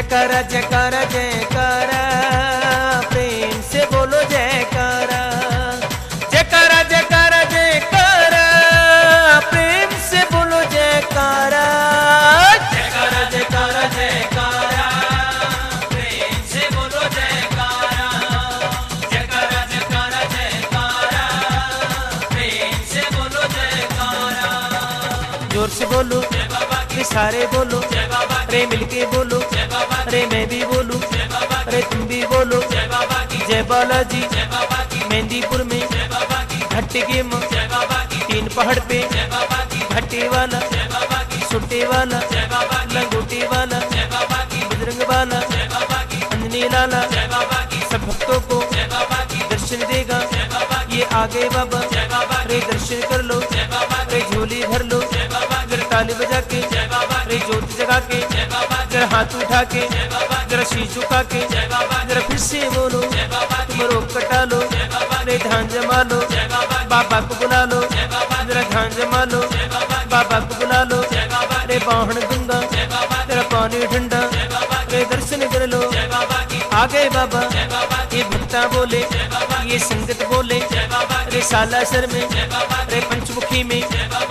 जयकारा जयकारा जयकारा, प्रेम से बोलो जयकारा। जयकारा जयकारा जयकारा, प्रेम से बोलो जयकारा। जयकारा जयकारा जयकारा, प्रेम से बोलो जयकारा। जयकारा जयकारा जयकारा, प्रेम से बोलो जयकारा। जोर से बोलो रे सारे बोलो, रे मिलके बोलो, रे मैं भी बोलूं, रे तुम भी बोलो। जय बालाजी मेहंदीपुर में भट्टे के मां, 3 पहाड़ पे भट्टे वाला, सुट्टे वाला, लंगोटे वाला, बजरंग वाला, अंजनी लाला सब भक्तों को दर्शन देगा। ये आगे बाबा रे दर्शन कर लो, रे झोली भर लो, जरा ताली बजा के, रे जोत जगा के, जरा हाथ उठा के, जरा शीश झुका के, जरा फिर से बोलो, तुम रोग कटा लो, रे ध्यान जमा लो, बाबा को बुला लो, जरा ध्यान जमा लो, बाबा को बुला लो। रे बाहन दूंगा तेरा पानी ठंडा, रे दर्शन कर लो। आगे बाबा ये भक्ता बोले, ये संगत बोले, रे सालासर में, रे पंचमुखी में,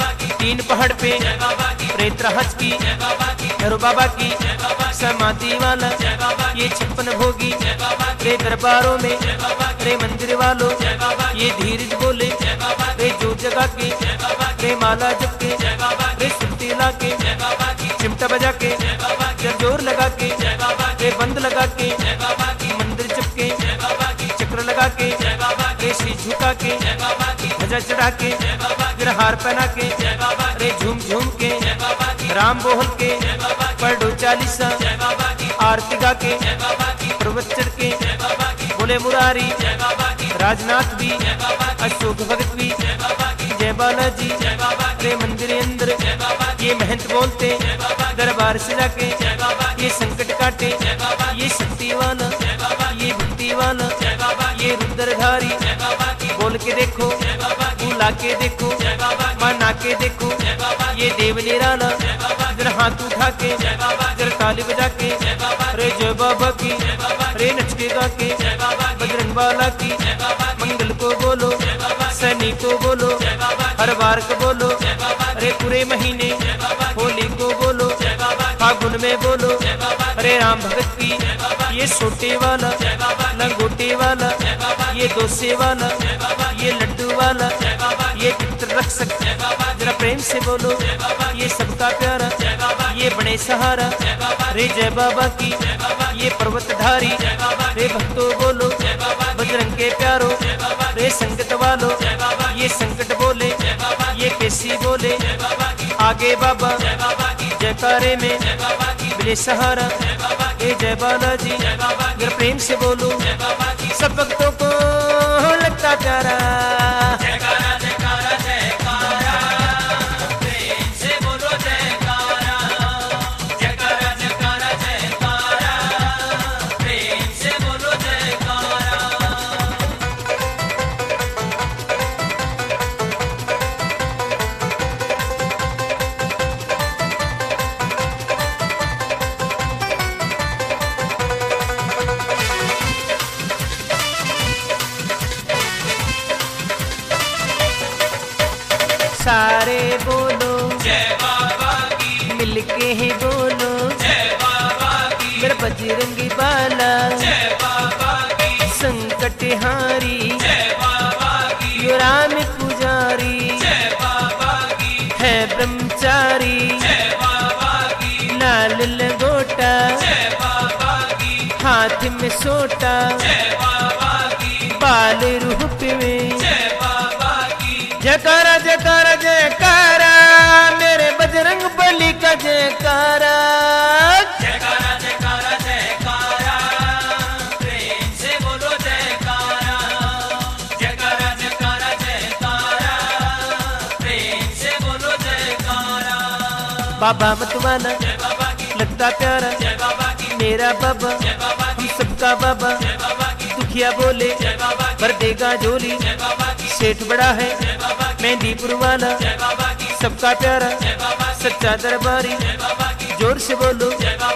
3 पहाड़ पे प्रेतराज की, भैरव बाबा की समाधि वाला, ये 56 भोगी रे दरबारों में, रे मंदिर वालों ये धीरज बोले, रे जो जगा के, रे माला जप के, रे सुरती ला के, चिमटा बजा के, जोर लगा के, रे बंद लगा के, मंदिर जप के, चक्र लगा के, रे शीश झुका के, ध्वजा चढ़ा के, फिर हार पहना के, रे झूम झूम के, राम बोल के, पढ़ो चालीसा, आरती गा के, पर्वत चढ़ के, बोले मुरारी, राजनाथ भी, अशोक भगत भी, जय बालाजी। रे मंदिर अंदर ये महंत बोलते, दरबार से जाके ये संकट काटे, ये शक्ति वाला, ये भक्ति वाला, ये रुद्रधारी, बोल के देखो, बुला के देखो, मना के देखो, ये देव निराला। जरा हाथ उठा के, जरा ताली बजा के, रे जय बाबा की, रे नच के गा के, बजरंग वाला की, मंगल को बोलो, शनि को बोलो, हर बार को बोलो, अरे पूरे महीने होली को बोलो, फागुन में बोलो, अरे राम भगत की, ये छोटे वाला, लंगोटे वाला, ये डोसे वाला, ये लड्डू वाला, ये पितृ रक्षक, जरा प्रेम से बोलो, ये सबका प्यारा, ये बड़े सहारा, रे जय बाबा की, ये पर्वतधारी, रे भक्तों बोलो, बजरंग के प्यारो, रे संगत वालो, ये संकट बोले, ये पेशी बोले, आगे बाबा जयकारे में मिले सहारा, ए जय बालाजी। अगर प्रेम से बोलो, सब भक्तों को लगता प्यारा। जयकारा जयकारा जयकारा, प्रेम से बोलो जयकारा। जयकारा जयकारा जयकारा, प्रेम से बोलो जयकारा। सारे बोलो जय बाबा की, मिलके ही बोलो जय बाबा की, मेरा बजरंगी बाला जय बाबा की, संकट हारी जय बाबा की, यो राम पुजारी जय बाबा की, है ब्रह्मचारी जय बाबा की, लाल लंगोटा जय बाबा की, हाथ में सोटा जय बाबा की, बाल रूप में जय बाबा की। जयकारा जयकारा जयकारा, मेरे बजरंग बली का जयकारा। जयकारा जयकारा जयकारा, प्रेम से बोलो जयकारा। जयकारा जयकारा जयकारा, प्रेम से बोलो जयकारा। बाबा मतवाला लगता प्यारा, मेरा बाबा हम सबका बाबा, दुखिया बोले भर देगा झोली, सेठ बड़ा है मेहंदीपुर वाला, सबका प्यारा सच्चा दरबारी। जोर से बोलो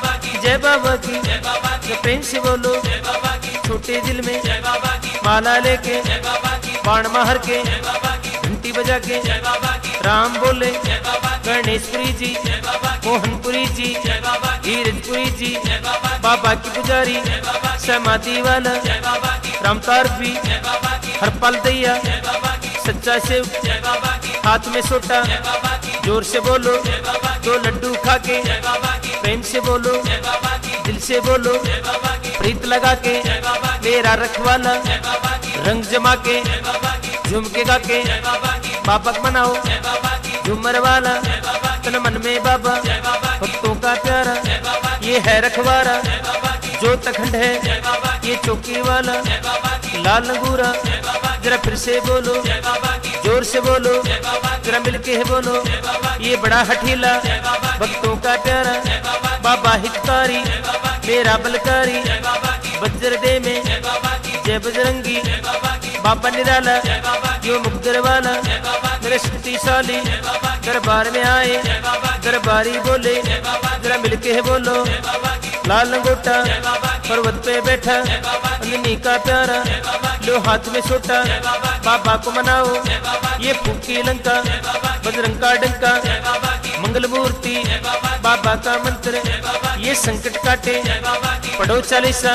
जय बाबा की, जय प्रेम से बोलो, छोटे दिल में माला लेके, बाण मार के, घंटी बजा के, राम बोले, गणेशपुरी जी, मोहनपुरी जी, धीरजपुरी जी, बाबा की पुजारी, समाधि वाला, रामतार भी, हरपाल दैया, सच्चा सेव, हाथ में सोटा, जोर से बोलो, 2 लड्डू खा के, प्रेम से बोलो, दिल से बोलो, प्रीत लगा के, मेरा रखवाला, रंग जमा के, झूम के गा के, बाबा मनाओ, झूमर वाला, तन मन में बाबा, भक्तों का प्यारा, ये है रखवारा, जो तखंड है, ये चौकी वाला, लाल अंगूरा, जरा फिर से बोलो, जोर से बोलो, जरा मिलके बोलो, ये बड़ा हठीला, भक्तों का प्यारा, बाबा हितकारी, मेरा बलकारी, वज्र दे में, जय बजरंगी, बाबा निराला, यो मुक्तर वाला, मेरे शक्तिशाली, दरबार में आए, दरबारी बोले, जरा मिलके बोलो, लाल लंगोटा, पर्वत पे बैठा, अंजनी का प्यारा, लो हाथ में छोटा, बाबा को मनाओ, ये फूकी लंका, बजरंग का डंका, मंगल मूर्ति, बाबा का मंत्र, ये संकट काटे, पढ़ो 40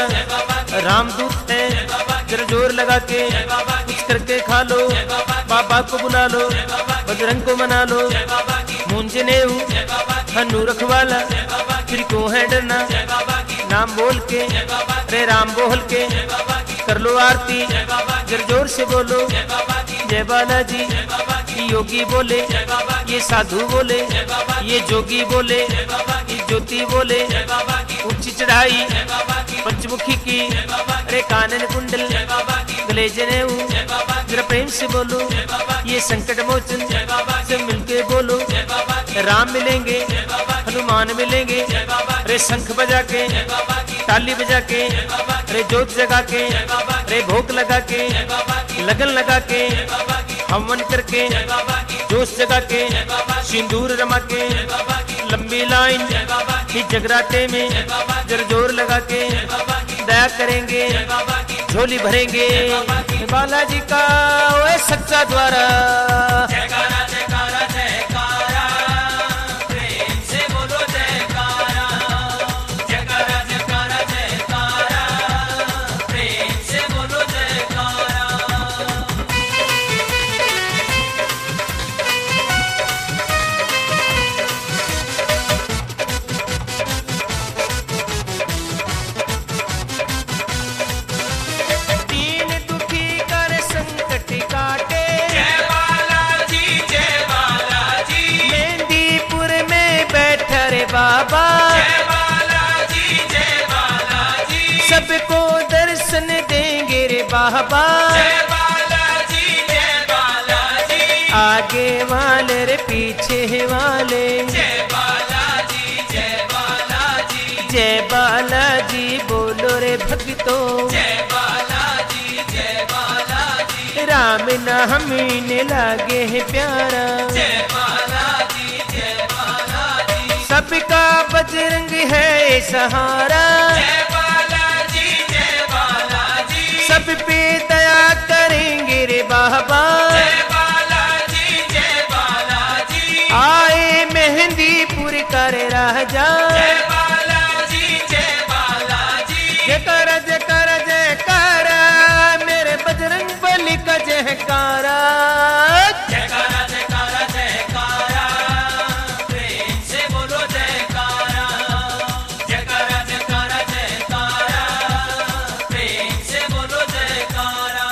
रामदूत है, जरा जोर लगा के, कुछ करके खा लो, बाबा को बुला लो, बजरंग को मना लो, मुंजनेऊ, हनु रखवाला, फिर क्यों है डरना, नाम बोल के, रे राम बोल के, कर लो आरती, जरा जोर से बोलो, जय बालाजी, योगी बोले, ये साधु बोले, ये जोगी बोले, ये ज्योति बोले, ऊंची चढ़ाई, पंचमुखी की, रे कानन कुंडल, गले जनेऊ, जरा प्रेम से बोलो, ये संकट मोचन, से मिलके बोलो, राम मिलेंगे, हनुमान मिलेंगे, रे शंख बजा के, ताली बजा के, रे जोत जगा के, रे भोग लगा के, लगन लगा के, हवन करके, जोश जगा के, सिंदूर रमा के, लंबी लाइन, जगराते में, जरा जोर लगा के, दया करेंगे, झोली भरेंगे, बालाजी का वो सच्चा द्वारा, जयकारा जयकारा जयकारा, प्रेम से बोलो जयकारा, जयकारा जयकारा जयकारा, प्रेम से बोलो जयकारा। दीन दुखी कर संकट काटे, जय बालाजी जय बालाजी, मेहंदीपुर में बैठा रे बाबा, जय बालाजी जय बालाजी, सबको दर्शन देंगे रे बाबा, जय बालाजी जय बालाजी, आगे वाले रे पीछे वाले, जय बालाजी जय बालाजी, जय बालाजी बोलो रे भक्तों, जय बालाजी जय बालाजी, राम नाम ने लागे है प्यारा, जय बालाजी जय बालाजी, सबका बजरंग है सहारा, जय बालाजी जय बालाजी, सब पे दया करेंगे रे बाबा, जय बालाजी जय बालाजी, आए मेहंदीपुर कर राजा, जय बालाजी जय बालाजी, जयकारा जयकारा जयकारा, मेरे बजरंग बली का जयकारा, जयकारा जयकारा जयकारा, प्रेम से बोलो जयकारा, जयकारा जयकारा जयकारा, प्रेम से बोलो जयकारा।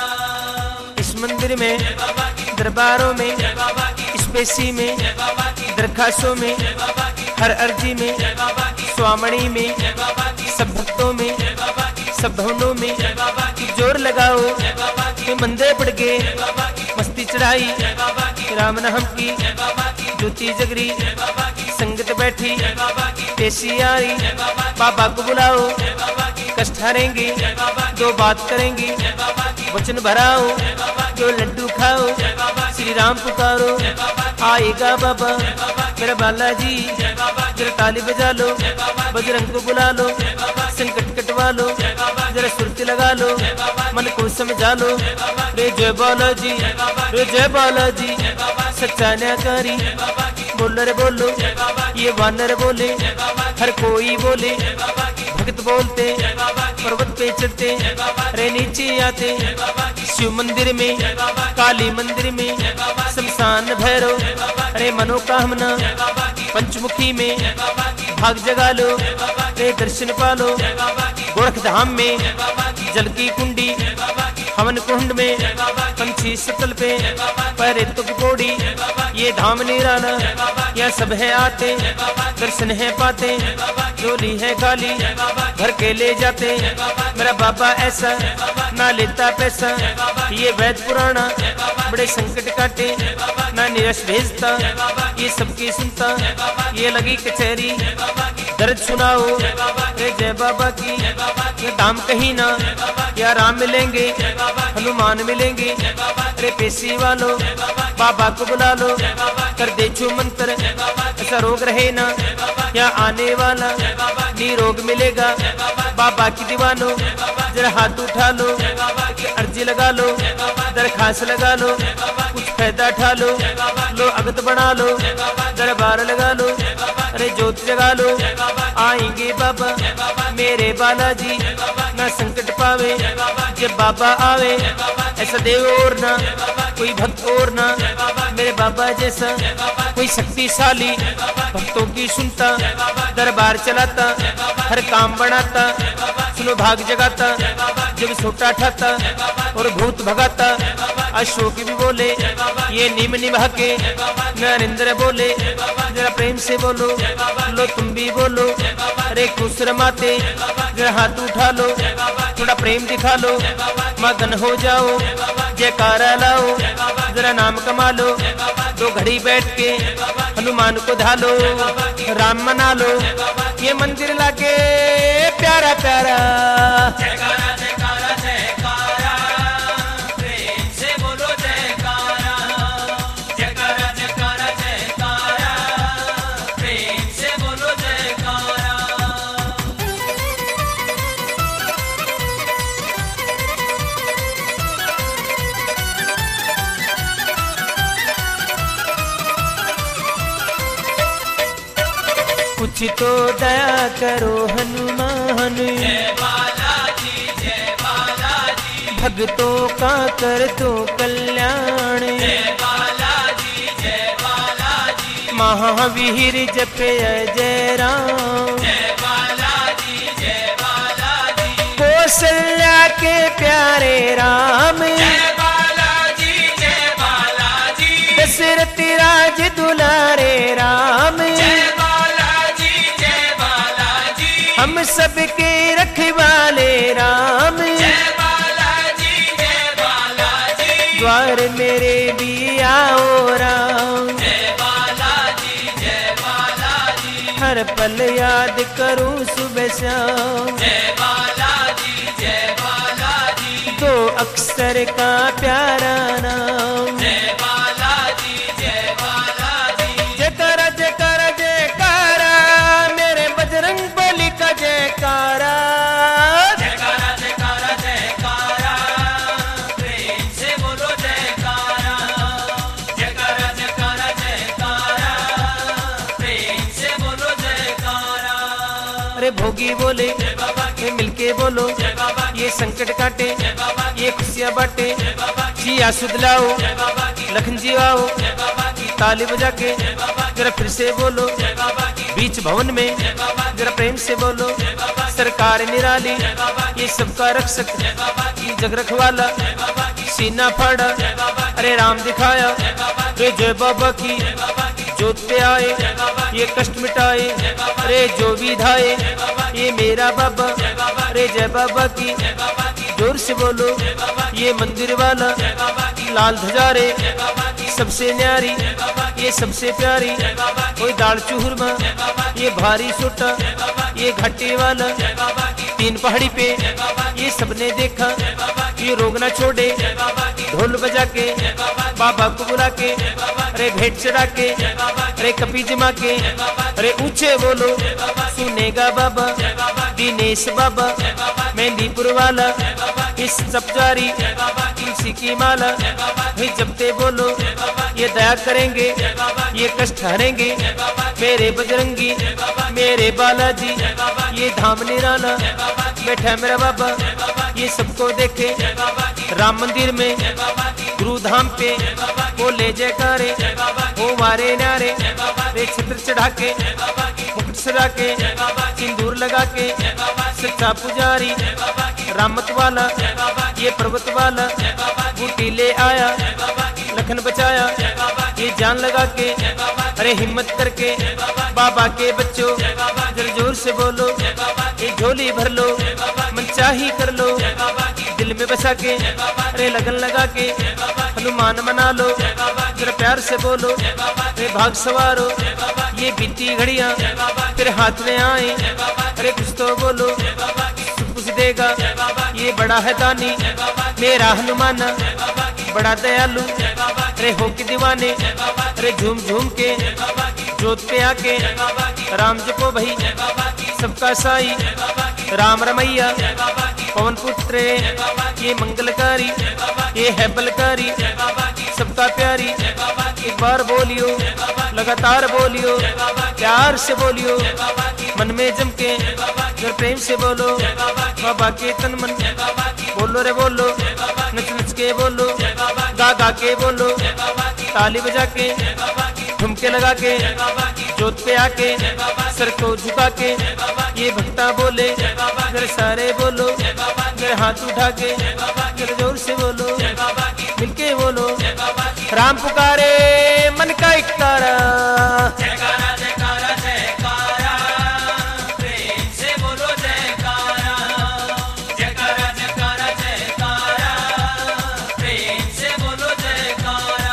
इस मंदिर में, जय बाबा की, दरबारों में, जय बाबा की, स्पेसी में, जय बाबा की, दरखास्तों में, जय बाबा की, हर अर्जी में, जय बाबा की, स्वामणी में, जय बाबा की, सब भक्तों में, जय बाबा की, सब भवनों में, जय बाबा की, जोर लगाओ, जय बाबा की, कि मंदिर पड़ गए, जय बाबा की, मस्ती चढ़ाई, जय बाबा की, राम नाम की, जय बाबा की, ज्योति जगरी, जय बाबा की, संगत बैठी, जय बाबा की, पेशी आ रही, जय बाबा की, बाबा को बुलाओ, जय बाबा की, कष्ट हारेंगे, जय बाबा की, दो बात करेंगे, जय बाबा की, वचन भराओ, जय बाबा की, जो लड्डू खाओ, जय बाबा की, श्री राम पुकारो, जय बाबा की, आएगा बाबा मेरा बालाजी, जरा ताली बजा लो, बजरंग को बुला लो, संकट कटवा लो, जरा सुरती लगा लो, मन को समझा लो। रे जय बालाजी, रे जय बालाजी, सच्चा न्यायकारी, बोलो रे बोलो, ये वानर बोले, हर कोई बोले, भक्त बोलते, पर्वत पे चढ़ते, रे नीचे आते, शिव मंदिर में, काली मंदिर में, शमशान भैरव, रे मनोकामना, पंचमुखी में, भाग जगा लो, रे दर्शन पालो, गोरख धाम में, जल की कुंडी, हवन कुंड में, पंछी सकल पे, पैरे तुक कोड़ी, ये धाम निराला, यह सब है आते, दर्शन है पाते, झोली है खाली, भर के ले जाते, मेरा बाबा ऐसा, ना लेता पैसा, ये वैद पुराना, बड़े संकट काटे, ना निराश भेजता, ये सबकी सुनता, ये लगी कचहरी, दर्द सुनाओ, रे जय बाबा की, ये दाम कहीं ना, या राम मिलेंगे, हनुमान मिलेंगे, रे पेशी वालों, बाबा को बुला लो, कर दे छू मंत्र, ऐसा रोग रहे ना, या आने वाला निरोग मिलेगा, बाबा की दीवानो, जरा हाथ उठा लो, अर्जी लगा लो, दरखास्त लगा लो, कुछ फायदा उठा लो, लो अगत बना लो, दरबार लगा लो, अरे ज्योत जगा लो, आएंगे बाबा मेरे बालाजी, ना संकट पावे जब बाबा आवे, ऐसा देव और ना कोई भक्त और ना, मेरे बाबा जैसा कोई शक्तिशाली, भक्तों की सुनता, दरबार चलाता, हर काम बनाता, सुनो भाग जगाता, जब छोटा ठाता और भूत भगाता, अशोक भी बोले, ये नीम निभा के, नरेंद्र बोले, जरा प्रेम से बोलो, लो तुम भी बोलो, अरे खुश रमाते, जरा हाथ उठा लो, थोड़ा प्रेम दिखा लो, मगन हो जाओ, जयकारा लाओ, जरा नाम कमा लो, दो घड़ी बैठ के हनुमान को धालो, राम मना लो, ये मंदिर लाके प्यारा प्यारा, जयकारा जयकारा जयकारा, प्रेम से बोलो जयकारा, जयकारा जयकारा जयकारा, प्रेम से बोलो जयकारा। कुछ तो दया करो हनुमान, जय बालाजी जय बालाजी, भक्तों का कर दो कल्याण, जय बालाजी जय बालाजी, महावीर जपे जय राम, जय बालाजी जय बालाजी, कौशल्या के प्यारे राम, जय बालाजी जय बालाजी, दशरथ राज दुलारे राम, जय बालाजी जय बालाजी, हम सबके रखवाले राम, जय बालाजी जय बालाजी, द्वार मेरे भी आओ राम, जय बालाजी जय बालाजी, हर पल याद करूं सुबह शाम, जय बालाजी जय बालाजी, दो अक्षर का प्यारा नाम, जय बालाजी जय बालाजी, जयकारा जयकारा जयकारा, मेरे बजरंग बली का जयकारा, जयकारा जयकारा जयकारा, प्रेम से बोलो जयकारा, जयकारा जयकारा जयकारा, प्रेम से बोलो जयकारा। अरे भोगी बोले, ये मिलके बोलो, ये संकट काटे, ये खुशियाँ बांटे, जिया सुध लाओ, लखन जी आओ, ताली बजा के जरा फिर से बोलो, बीच भवन में जरा प्रेम से बोलो, सरकार निराली, ये सबका रक्षक, ये जग रखवाला, सीना फाड़ा, अरे राम दिखाया, रे जय बाबा की जोत पे आए, ये कष्ट मिटाए, अरे जो भी धाये, ये मेरा बाबा, अरे जय बाबा की, जोर से बोलो, ये मंदिर वाला, लाल ध्वजारे, सबसे न्यारी, ये सबसे प्यारी, कोई दाल चूरमा, ये भारी छोटा, ये घाटे वाला, तीन पहाड़ी पे, ये सबने देखा, ये रोग ना छोड़े, ढोल बजा के बाबा को बुला के, अरे भेंट चढ़ा के, अरे कपी जमा के, अरे ऊंचे बोलो सुनेगा बाबा दिनेश बाबा मेहंदीपुर वाला इस सब्जारी तुलसी की माला। भाई जपते बोलो ये दया करेंगे, ये कष्ट हरेंगे मेरे बजरंगी मेरे बालाजी। ये धाम निराला बैठा मेरा बाबा, ये सबको देखे राम मंदिर में गुरु धाम पे बोले जयकारे ओ मारे नारे। रे छत्र चढ़ा के मुकुट सजा के सिंदूर लगा के सच्चा पुजारी रामत वाला ये पर्वत वाला बूटी ले आया लखन बचाया। ये जान लगा के अरे हिम्मत करके बाबा के बच्चों जरा जोर से बोलो ये झोली भर लो मन चाही कर लो दिल में बसा के अरे लगन लगा के हनुमान मना लो जरा प्यार से बोलो अरे भाग सवारो ये बीती घड़ियां तेरे हाथ में आए अरे कुछ तो बोलो कुछ देगा ये बड़ा है दानी मेरा हनुमान बड़ा दयालु। अरे हो के दीवाने अरे झूम झूम के जोत पे आके राम जपो भाई सबका साई राम रमैया पवन पुत्र ये मंगलकारी ये है बलकारी सबका प्यारी। एक बार बोलियो लगातार बोलियो प्यार से बोलियो मन में जम के जर प्रेम से बोलो बाबा के तन मन बोलो रे बोलो नच नच के बोलो गा गा के बोलो ताली बजा के ठुमके लगा के जोत पे आके सर को झुका के ये भक्ता बोले जरा सारे बोलो जरा हाथ उठा के जरा जोर से बोलो मिलके बोलो राम पुकारे मन का एक तारा। जयकारा जयकारा जयकारा प्रेम से बोलो जयकारा। जयकारा जयकारा जयकारा प्रेम से बोलो जयकारा।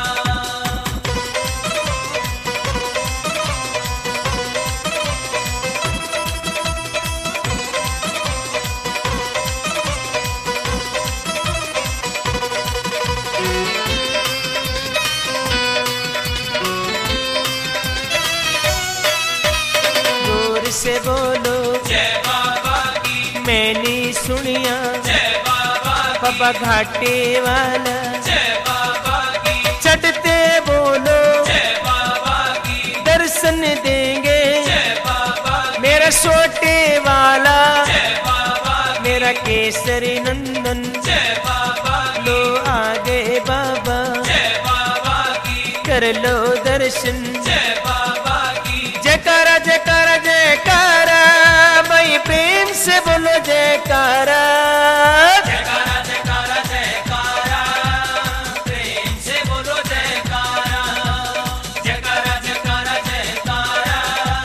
से बोलो जय बाबा की मैंने सुनिया जय बाबा की बाबा घाटे वाला जय बाबा की चढ़ते बोलो जय बाबा की दर्शन देंगे जय बाबा मेरा सोटे वाला जय बाबा मेरा केसरी नंदन जय बाबा लो आगे बाबा जय बाबा की कर लो दर्शन। जय बाबा की जयकारा जयकारा जयकारा भाई प्रेम से बोलो जयकारा। जयकारा जयकारा जयकारा प्रेम से बोलो जयकारा। जयकारा जयकारा जयकारा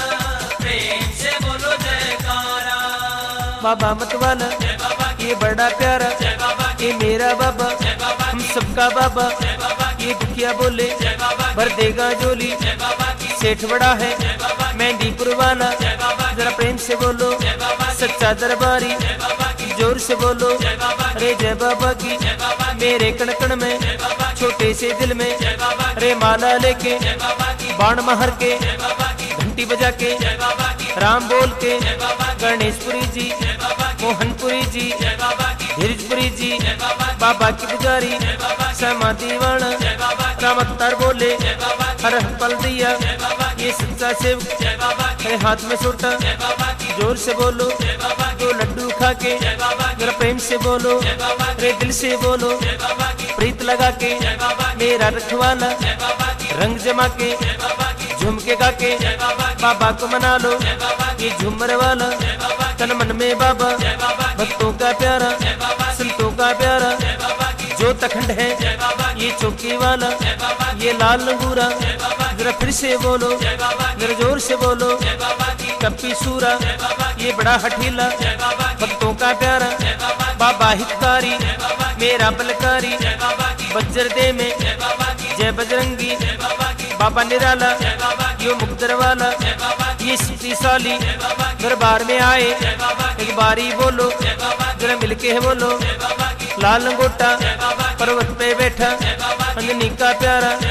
प्रेम से बोलो जयकारा। बाबा मत वाला जय बाबा की ये बड़ा प्यारा जय बाबा की ये मेरा बाबा जय बाबा हम सबका बाबा जय बाबा की ये दुखिया बोले जय बाबा भर देगा झोली जय बाबा की सेठ बड़ा है जय बाबा मेहंदीपुर वाला जय बाबा जरा प्रेम से बोलो जय बाबा सच्चा दरबारी जय बाबा की जोर से बोलो जय बाबा अरे जय बाबा की जय बाबा मेरे कण कण में जय बाबा छोटे से दिल में जय बाबा अरे माला लेके जय बाबा की बाण महर के जय बाबा की घंटी बजा के जय बाबा की राम बोल के जय बाबा की गणेशपुरी जी जय बाबा की मोहनपुरी जी जय बाबा की धीरजपुरी जी जय बाबा की बाबा की पुजारी जय बाबा की समाधि वाला जय बाबा की राम अवतार बोले जय बाबा की हर पल दिया जय बाबा की ये सच्चा सेवक जय बाबा की है हाथ में सोटा जय बाबा की जोर से बोलो जय बाबा की दो लड्डू खा के जय बाबा की जरा प्रेम से बोलो जय बाबा की अरे दिल से बोलो जय बाबा की प्रीत लगा के जय बाबा की मेरा रखवाला जय बाबा की रंग जमा के जय बाबा की झूम के गा के जय बाबा की बाबा को मना लो जय बाबा की ये झूमर वाला जय बाबा की तन मन में बाबा जय बाबा की भक्तों का प्यारा जय बाबा की संतों का प्यारा जय बाबा की जो तखंड है जय बाबा की ये चौकी वाला जय बाबा की ये लाल लंगूरा जय बाबा की जरा फिर से बोलो जय बाबा की जरा जोर से बोलो जय बाबा की कपी सूरा जय बाबा की ये बड़ा हठीला जय बाबा की भक्तों का प्यारा जय बाबा की बाबा हितकारी जय बाबा की मेरा बलकारी जय बाबा की बज्र दे में जय बाबा की जय बजरंगी जय बाबा की बाबा निराला जय बाबा की यो मुकदर वाला जय बाबा की ये शक्तिशाली जय बाबा की दरबार में आए जय बाबा की एक बारी बोलो जय बाबा की जरा मिलके है बोलो जय बाबा की लाल लंगोटा जय बाबा की पर्वत पे बैठा जय बाबा की अंजनी का प्यारा जय बाबा की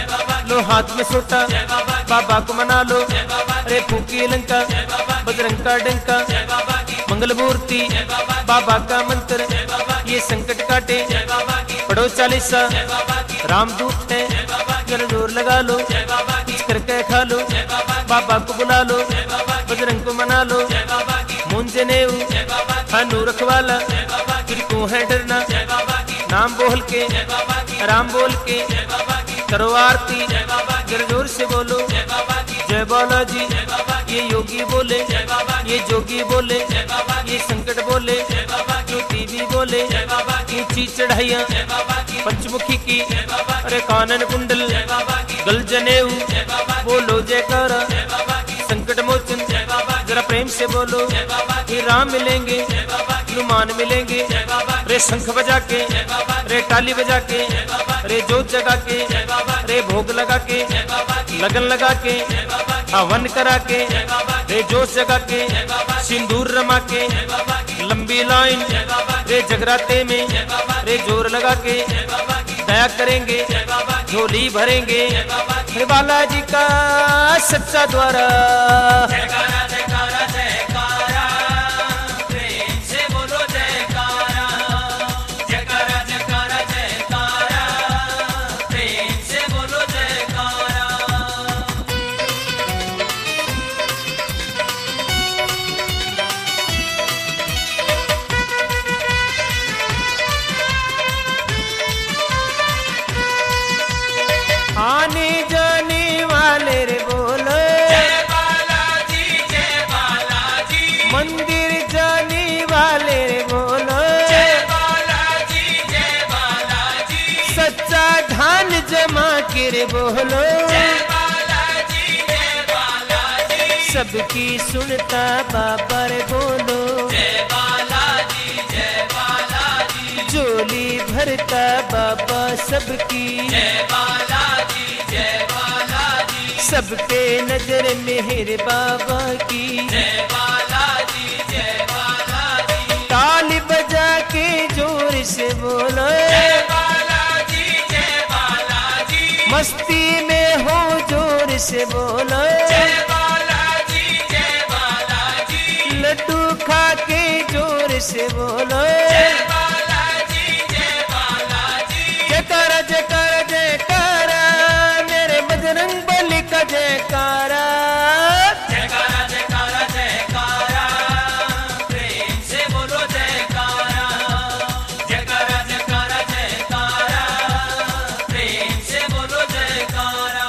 लो हाथ में सोटा बाबा को मना लो। अरे फूकी लंका बजरंग का डंका मंगल मूर्ति बाबा का मंत्र ये संकट काटे। पढ़ो चालीसा रामदूत है जरा जोर लगा लो। कुछ करके खा लो बाबा को बुला लो। बजरंग को मना लो। मुंजनेऊ हनु रखवाला फिर को है डरना। नाम बोल के राम बोल के करो आरती जरा जोर से बोलो जय बालाजी। ये योगी बोले ये जोगी बोले ये संकट बोले जो टीवी बोले ऊंची चढ़ाइयाँ पंचमुखी की। अरे कानन कुंडल गल जनेऊ बोलो जयकारा संकट मोचन जरा प्रेम से बोलो। ये राम मिलेंगे हनुमान मिलेंगे। रे शंख बजा के रे ताली बजा के रे जोत जगा के रे भोग लगा के लगन लगा के हवन करा के रे जोश जगा के सिंदूर रमा के लंबी लाइन रे जगराते में रे जोर लगा के दया करेंगे झोली भरेंगे। हे बालाजी का सच्चा द्वारा जयकारा जयकारा जयकारा प्रेम से बोलो जयकारा। जयकारा जयकारा जयकारा प्रेम से बोलो जयकारा। आने जाने वाले रे बोलो जय बालाजी जय बालाजी। मंदिर जाने वाले रे बोलो जय बालाजी जय बालाजी। सच्चा धान जमा के रे बोलो जय बालाजी जय बालाजी। सबकी सुनता बाबा रे बोलो जय बालाजी जय बालाजी। झोली भरता बाबा सबकी। जय बालाजी जय बालाजी। सब पे नजर मेहर बाबा की। जय बालाजी जय बालाजी। ताली बजा के जोर से बोलो जय बालाजी जय बालाजी। मस्ती में हो जोर से बोलो जय बालाजी जय बालाजी। लड्डू खा के जोर से बोलो जय बालाजी जय बालाजी। जयकारा जयकारा जयकारा मेरे बजरंग बली का जयकारा। जयकारा जयकारा जयकारा प्रेम से बोलो जयकारा। जयकारा जयकारा जयकारा प्रेम से बोलो जयकारा।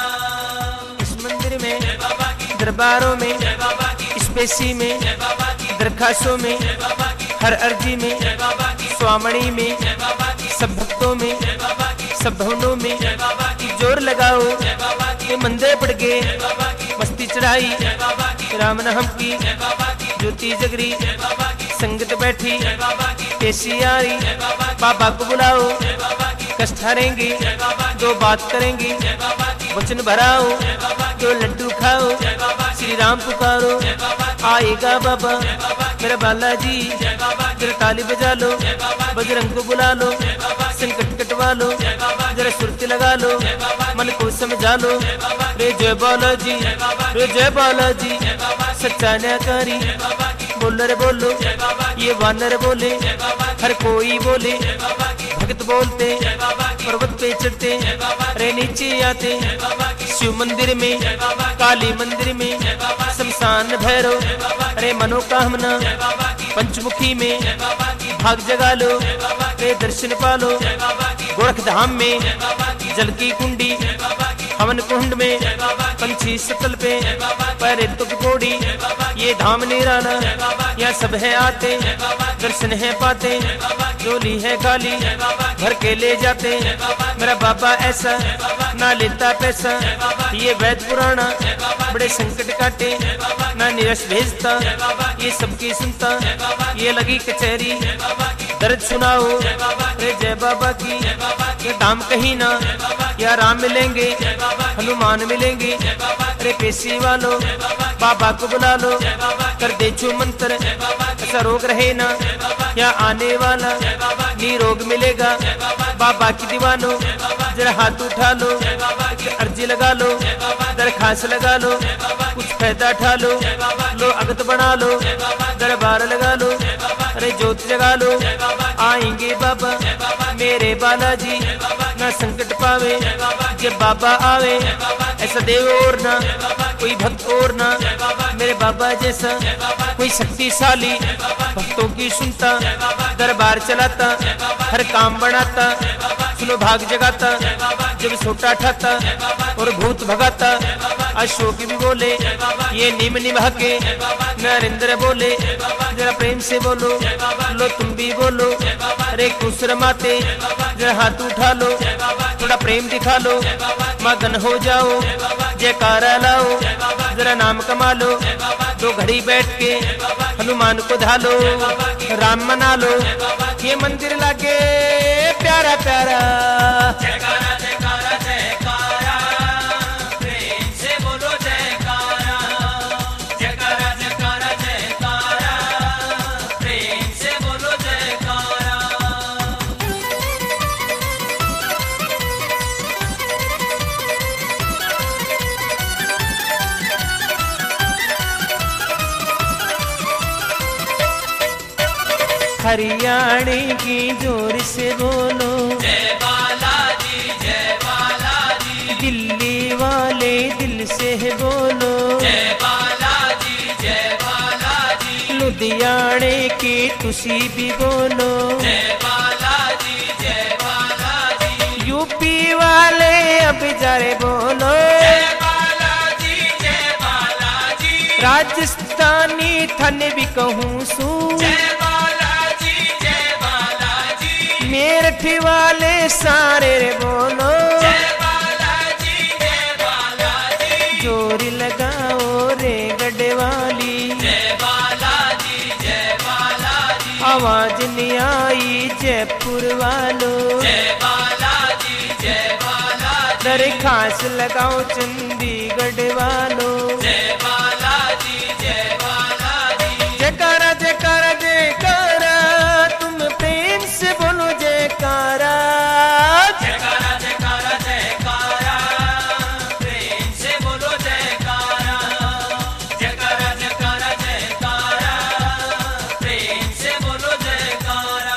इस मंदिर में जय बाबा की दरबारों में जय बाबा की स्पेसी में जय बाबा की दरखास्तों में जय बाबा की हर अर्जी में जय बाबा की स्वामणी में जय बाबा की सब भक्तों में जय बाबा की सब भवनों में जय बाबा की जोर लगाओ। जय बाबा की ये मंदिर पड़ गए जय बाबा की मस्ती चढ़ाई जय बाबा की राम नाम की जय बाबा की ज्योति जगरी जय बाबा की संगत बैठी जय बाबा की पेशी आई। जय बाबा की बाबा को बुलाओ जय बाबा की कष्ट हारेंगे जय बाबा की दो बात करेंगे जय बाबा की वचन भराओ जय बाबा की दो लड्डू खाओ जय बाबा की श्री राम पुकारो जय बाबा की आएगा बाबा जय बाबा की मेरा बालाजी। जय बाबा की जरा ताली बजा लो जय बाबा की बजरंग को बुला लो जय बाबा की संकट कटवा लो जय बाबा की जरा सुरती लगा लो जय बाबा की मन को समझा लो। जय बाबा की रे जय बालाजी जय बाबा की रे जय बालाजी जय बाबा की सच्चा न्यायकारी जय बाबा की बोलो रे बोलो जय बाबा की ये वानर बोले जय बाबा की हर कोई बोले जय बाबा की भगत बोलते जय बाबा की पर्वत पे चढ़ते जय बाबा रे नीचे आते जय बाबा की शिव मंदिर में जय बाबा की काली मंदिर में जय बाबा की शमशान भैरव जय बाबा की रे मनोकामना जय बाबा की पंचमुखी में जय बाबा की भाग जगा लो जय बाबा की रे दर्शन पालो। जय बाबा की गोरख धाम में जय बाबा की जल की कुंडी जय बाबा की हवन कुंड में जय बाबा की पंछी सकल पे जय बाबा की पैरे तुक कोड़ी जय बाबा की ये धाम निराला जय बाबा की यहाँ सब है आते जय बाबा की दर्शन है पाते जय बाबा की झोली है खाली जय बाबा की भर के ले जाते। जय बाबा की मेरा बाबा ऐसा जय बाबा की ना लेता पैसा जय बाबा की ये वैद पुराना जय बाबा की बड़े संकट काटे जय बाबा की ना निरस भेजता जय बाबा की ये सबकी सुनता जय बाबा की ये लगी कचहरी जय बाबा की दर्द सुनाओ जय बाबा की रे जय बाबा की जय बाबा की ये दाम कहीं ना जय बाबा की या राम मिलेंगे जय बाबा की हनुमान मिलेंगे। जय बाबा की अरे पेशी वालों जय बाबा की बाबा को बुला लो जय बाबा की कर दे छू मंत्र जय बाबा की ऐसा रोग रहे ना जय बाबा की या आने वाला जय बाबा की नी रोग मिलेगा। जय बाबा की बाबा की दीवानो जय बाबा की जरा हाथ उठा लो जय बाबा की एक अर्जी लगा लो, दरखास्त लगा लो, कुछ फायदा उठा लो, लो अगत बना लो, दरबार लगा लो, अरे ज्योत जगा लो, आएंगे बाबा मेरे बालाजी, ना संकट पावे जब बाबा आवे, ऐसा देव और ना कोई भक्त और ना मेरे बाबा जैसा कोई शक्तिशाली, भक्तों की सुनता, दरबार चलाता, हर काम बनाता, सुनो भाग जगाता, जब छोटा ठाता और भूत भगाता। अशोक भी बोले ये निम निभा के, नरेंद्र बोले जरा प्रेम से बोलो, लो तुम भी बोलो, अरे खुश रमाते जरा हाथ उठा लो, थोड़ा प्रेम दिखा लो, मगन हो जाओ, जयकारा लाओ, जरा नाम कमा लो, दो घड़ी बैठ के हनुमान को धालो, राम मना लो, ये मंदिर लागे प्यारा प्यारा। जयकारा जयकारा जयकारा, प्रेम से बोलो जयकारा, जयकारा जयकारा जयकारा, प्रेम से बोलो जयकारा। हरियाणे की जोर से बोलो, जय बालाजी जय बालाजी, दिल्ली वाले दिल से बोलो, जय बालाजी जय बालाजी, लुधियाने की तुसी भी बोलो, जय बालाजी जय बालाजी, यूपी वाले अब जारे बोलो, जय बालाजी जय बालाजी, राजस्थानी थाने भी कहूँ सू, जय बालाजी जय बालाजी, मेरठ वाले सारे रे बोलो, जय बालाजी जय बालाजी, जोर लगाओ रे गढ़वाली, जय बालाजी जय बालाजी, आवाज नहीं आई जयपुर वालों, जय बालाजी जय बालाजी, दरखास्त लगाओ चंडीगढ़ वालों, जय बालाजी जय बालाजी, जयकारा जयकारा जयकारा, तुम प्रेम से बोलो जयकारा, जयकारा जयकारा जयकारा, प्रेम से बोलो जयकारा, जयकारा जयकारा जयकारा, प्रेम से बोलो जयकारा।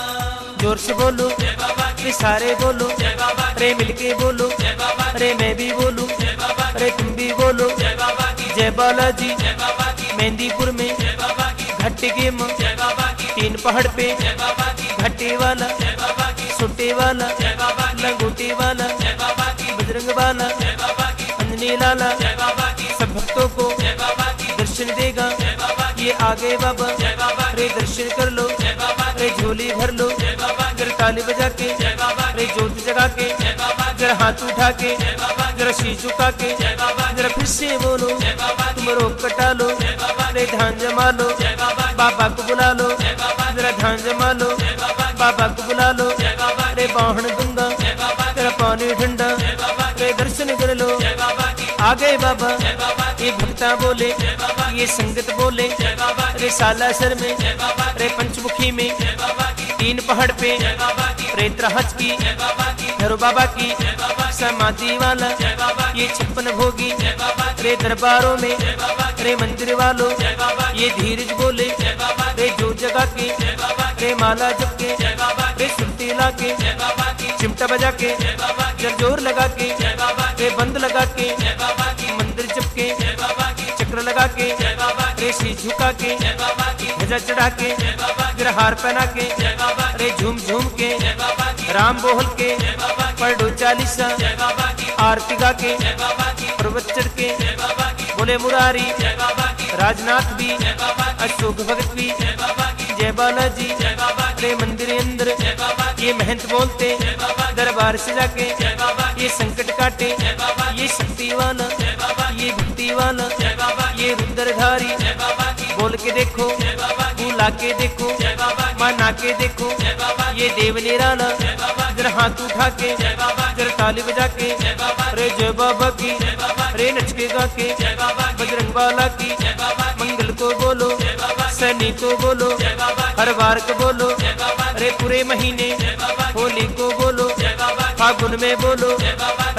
जोर से बोलो जय बाबा की, रे सारे बोलो, जय बाबा की, रे मिलके बोलो, जय बाबा की, अरे मैं भी बोलूं, जय बाबा की, अरे तुम भी बोलो, जय बाबा की, जय बालाजी, जय बाबा की, मेहंदीपुर में जय बाबा की, घाटे के माँ, जय बाबा की, तीन पहाड़ पे जय बाबा की, घाटे वाला, जय बाबा की, सोटे वाला, जय बाबा की, लंगोटे वाला, जय बाबा की, बजरंग वाला, जय बाबा की, अंजनी लाला, जय बाबा की, सब भक्तों को जय बाबा की, दर्शन देगा, जय बाबा की, ये आगे बाबा, जय बाबा रे दर्शन कर लो, जय बाबा की, रे झोली भर लो, जय बाबा की, जरा ताली बजा के, जय बाबा रे जोत जगा के, जय बाबा की, जरा हाथ उठा के, जय बाबा की, जरा शीश झुका के, जय बाबा की, जरा फिर से बोलो, जय बाबा की, तुम रोक कटा लो, जय बाबा की, रे ध्यान जमा लो, जय बाबा की, बाबा को बुला लो, जय बाबा की, जरा ध्यान जमा लो, जय बाबा की, बाबा को बुला लो, जय बाबा की, रे बाहन दूंगा, जय बाबा की, तेरा पानी ठंडा, जय बाबा की, रे दर्शन कर लो, जय बाबा की, आ गए बाबा, जय बाबा की, ये भक्ता बोले, जय बाबा की, ये संगत बोले, जय बाबा की, रे सालासर में, जय बाबा की, रे पंचमुखी में, जय बाबा की, तीन पहाड़ पे, जय बाबा की, रे त्रहज की, जय बाबा की, भैरव बाबा की, जय बाबा की, समाधि वाला, जय बाबा की, ये 56 भोगी, जय बाबा की, रे दरबारों में, जय बाबा की, रे मंदिर वालों, जय बाबा की, ये धीरज बोले, जय बाबा की, रे जो जगा के, जय बाबा की, रे माला जप के, जय बाबा की, रे सुरती ला के, जय बाबा की, चिमटा बजा के, जय बाबा की, जरजोर लगा के, जय बाबा की, रे बंद लगा के, जय बाबा की, मंदिर जप के, जय बाबा की, चक्र लगा के, जय बाबा की, रे शीश झुका के, जय बाबा की, ध्वजा चढ़ा के, जय बाबा की, फिर हार पहना के, जय बाबा की, रे झूम झूम के, जय बाबा की, राम बोल के, जय बाबा की, पढ़ो चालीसा, जय बाबा की, आरती गा के, जय बाबा की, पर्वत चढ़ के, जय बाबा की, बोले मुरारी, जय बाबा की, राजनाथ भी, जय बाबा की, अशोक भगत भी, जय बाबा की, जय बालाजी, जय बाबा की, रे मंदिर अंदर, जय बाबा की, ये महंत बोलते, जय बाबा की, दरबार से जाके, जय बाबा की, ये संकट काटे, जय बाबा की, ये शक्ति वाला, जय बाबा की, ये भक्ति वाला, जय बाबा की, ये रुद्रधारी, जय बाबा की, बोल के देखो, जय बाबा की, बुला के देखो, जय बाबा की, माना के देखो, जय बाबा की, ये देव निराला, जय बाबा की, जरा हाथ उठा के, जय बाबा की, जरा ताली बजा के, जय बाबा की, रे जय बाबा की, जय बाबा की, रे नच के गा के, जय बाबा की, बजरंग वाला की, जय बाबा की, मंगल को बोलो, जय बाबा की, सैनी को बोलो, जय बाबा की, हर बार को बोलो, जय बाबा की, रे पूरे महीने जय बाबा की, होली को बोलो, जय बाबा की, फागुन में बोलो, जय बाबा की,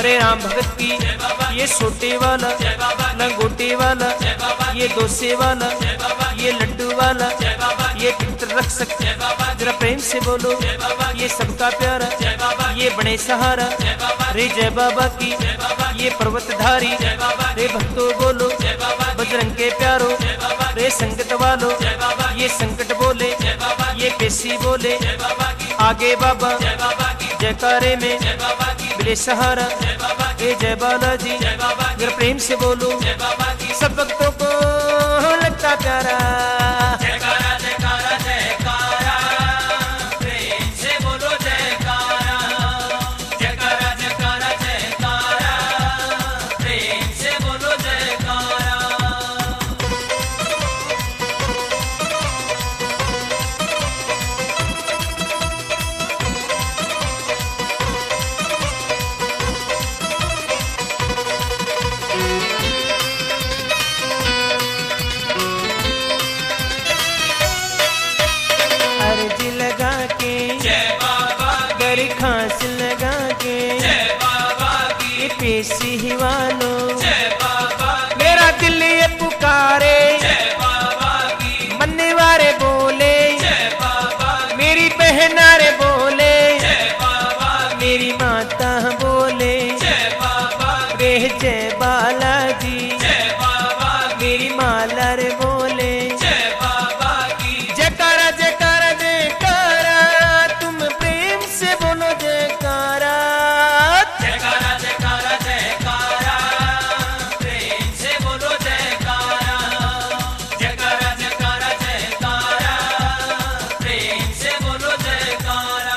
अरे राम भगत की ये सोटे वाला, लंगोटे वाला, ये डोसे वाला, ये लड्डू वाला, ये पितर रख सकते, जरा प्रेम से बोलो ये सबका प्यारा, ये बड़े सहारा रे जय बाबा की, ये पर्वतधारी रे भक्तों बोलो बजरंग के प्यारो रे संकट वालो, ये संकट बोले ये पेशी बोले, आगे बाबा जयकारे में मिले सहारा रे जय बालाजी, जरा प्रेम से बोलो सब भक्तों को लगता प्यारा। जयकारा जयकारा जयकारा, प्रेम से बोलो जयकारा। जयकारा जयकारा जयकारा, प्रेम से बोलो जयकारा। अर्ज लगा के जय बाबा की, गरी खांस लगा के जय बाबा की, ये पेशी ही वालो, जय बाबा की, मेरा दिल ये पुकारे जय बाबा की, मन्ने वारे बोले, जय बाबा की, मेरी बहनारे बोले, जय बाबा की, मेरी माता बोले जय बाबा की, रे जय बालाजी, जय बाबा की, मेरी माला रे बोले जय बाबा की। जयकारा जयकारा जयकारा, तुम प्रेम से बोलो जयकारा। जयकारा जयकारा जयकारा, प्रेम से बोलो जयकारा। जयकारा जयकारा जयकारा, प्रेम से बोलो जयकारा।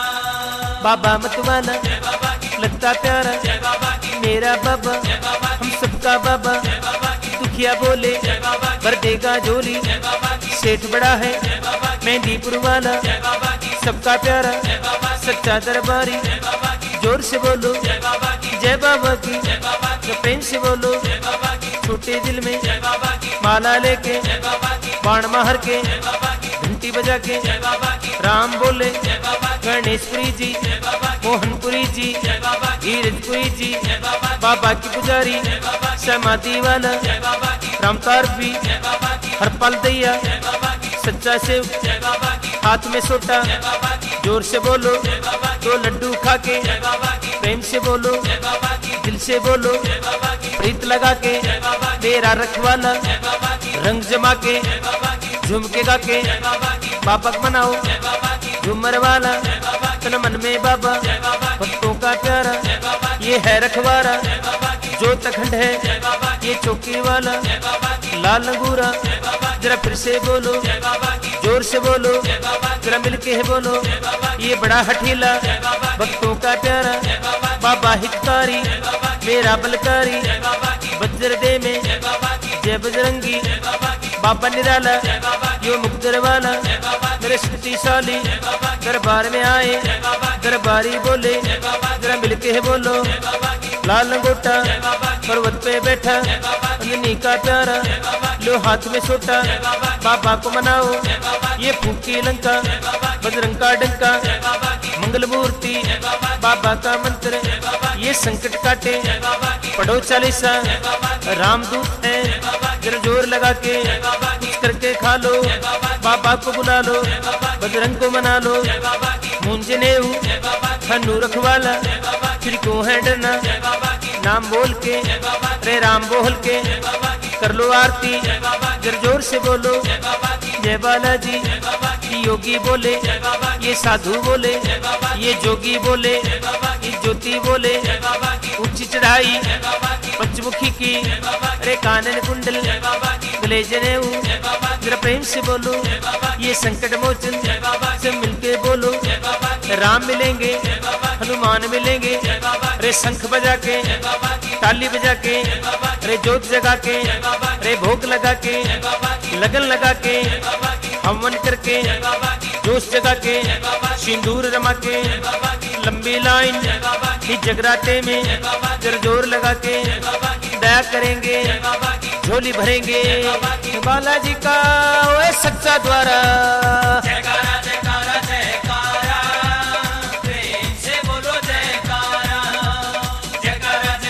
बाबा मतवाला जय बाबा की, लगता प्यारा, जय बाबा की, मेरा बाबा जय बाबा की, हम सबका बाबा, जय बाबा की, दुखिया बोले जय बाबा की, भर देगा झोली, जय बाबा की, सेठ बड़ा है जय बाबा की, मेहंदीपुर वाला, जय बाबा की, सबका प्यारा जय बाबा की, सच्चा दरबारी, जय बाबा की, जोर से बोलो जय बाबा की, जय बाबा की, जय बाबा की, तो प्रेम से बोलो जय बाबा की, छोटे दिल में जय बाबा की, माला लेके जय बाबा की, बाण मार के जय बाबा की, घंटी बजा के जय बाबा की, राम बोले जय बाबा की, गणेशपुरी जी, जय बाबा की, मोहनपुरी जी, जय बाबा की, धीरजपुरी जी, जय बाबा की, बाबा की पुजारी, जय बाबा की, समाधि वाला, जय बाबा की, रामतार भी, जय बाबा की, हरपाल दैया, जय बाबा की, सच्चा सेव जय बाबा की, हाथ में सोटा, जय बाबा की, जोर से बोलो जय बाबा की, दो लड्डू खा के जय बाबा की, प्रेम से बोलो जय बाबा की, दिल से बोलो जय बाबा की, प्रीत लगा के जय बाबा की, तेरा रखवाला, जय बाबा की, रंग जमा के जय बाबा की, झूम के गा के जय बाबा की, बाबा को मनाओ जय बाबा की, झूमर वाला, जय बाबा की, तन मन में बाबा जय बाबा की, भक्तों का प्यारा, जय बाबा की, ये है रखवारा, जय बाबा की, जो तखंड है जय बाबा की, ये चौकी वाला, जय बाबा की, लाल अंगूरा, जय बाबा की, जरा फिर से बोलो जय बाबा की, जोर से बोलो जय बाबा की, जरा मिलके है बोलो जय बाबा की, ये बड़ा हठीला जय बाबा की, भक्तों का प्यारा, जय बाबा की, बाबा हितकारी जय बाबा की, मेरा बलकारी, जय बाबा की, वज्र दे में जय बाबा की, जय बजरंगी, जय बाबा की, बाबा निराला, जय बाबा की, यो मुक्तर वाला, जय बाबा की, मेरे शक्तिशाली जय बाबा की, दरबार में आए, जय बाबा की, दरबारी बोले जय बाबा की, जरा मिलके है बोलो जय बाबा की, लाल लंगोटा जय बाबा की, पर्वत पे बैठा जय बाबा की, अंजनी का प्यारा, जय बाबा की, लो हाथ में सोटा जय बाबा की, बाबा को मनाओ जय बाबा की, ये फूकी लंका जय बाबा की, बजरंग का डंका जय बाबा की, मंगल मूर्ति जय बाबा की, बाबा का मंत्र जय बाबा की, ये संकट काटे जय बाबा की, पढ़ो चालीसा जय बाबा की, रामदूत है जय बाबा की, जरा जोर लगा के जय बाबा की, कुछ करके खा लो जय बाबा की, बाबा को बुला लो जय बाबा की, बजरंग को मना लो जय बाबा की, मुंजनेऊ जय बाबा की, हनु रखवाला जय बाबा की, फिर क्यों है डरना जय बाबा की, नाम बोल के जय बाबा की, रे राम बोल के जय बाबा की, कर लो आरती जय बाबा की, जरा जोर से बोलो जय बाबा की, जय बालाजी जय बाबा की, ये योगी बोले जय बाबा की, ये साधु बोले जय बाबा की, ये जोगी बोले जय बाबा की, ये ज्योति बोले जय बाबा की, ऊंची चढ़ाई जय बाबा की, पंचमुखी की जय बाबा की, रे कानन कुंडल जय बाबा की, गले जनेऊ जय बाबा की, जरा प्रेम से बोलो जय बाबा की, ये संकट मोचन जय बाबा से मिलके बोलो जय बाबा की, राम मिलेंगे जय बाबा की, हनुमान मिलेंगे जय बाबा रे शंख बजा के जय बाबा की, ताली बजा के जय बाबा की, रे जोत जगा के जय बाबा की, रे भोग लगा के जय बाबा की, लगन लगा के जय बाबा की, हवन करके जय बाबा की, जोश जगा के जय बाबा की, सिंदूर रमा के जय बाबा की, लंबी लाइन जय बाबा की, भी जगराते में जय बाबा की, जर जोर लगा के जय बाबा की, दया करेंगे जय बाबा की, झोली भरेंगे बाबा की, बालाजी का ओए सच्चा द्वारा जयकारा जयकारा जयकारा, प्रेम से बोलो जयकारा। जयकारा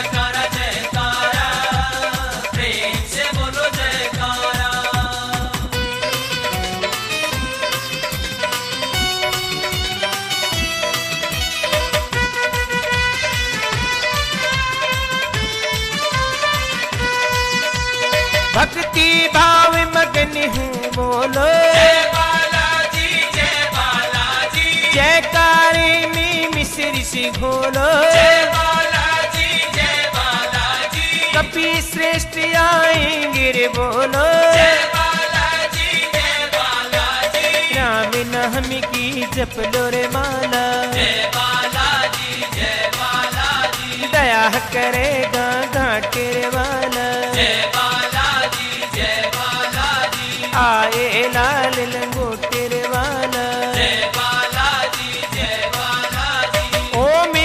जयकारे में मिश्री सी घोलो, जय बालाजी जय बालाजी, कपि श्रेष्ठ आएंगे रे बोलो, जय बालाजी जय बालाजी, राम नाम की जप लो रे माला, जय बालाजी जय बालाजी, दया करेगा घाटे रे वाला, जय बालाजी जय बालाजी, आए लाल लंगोटे रे वाला, जय बालाजी जय बालाजी, ओम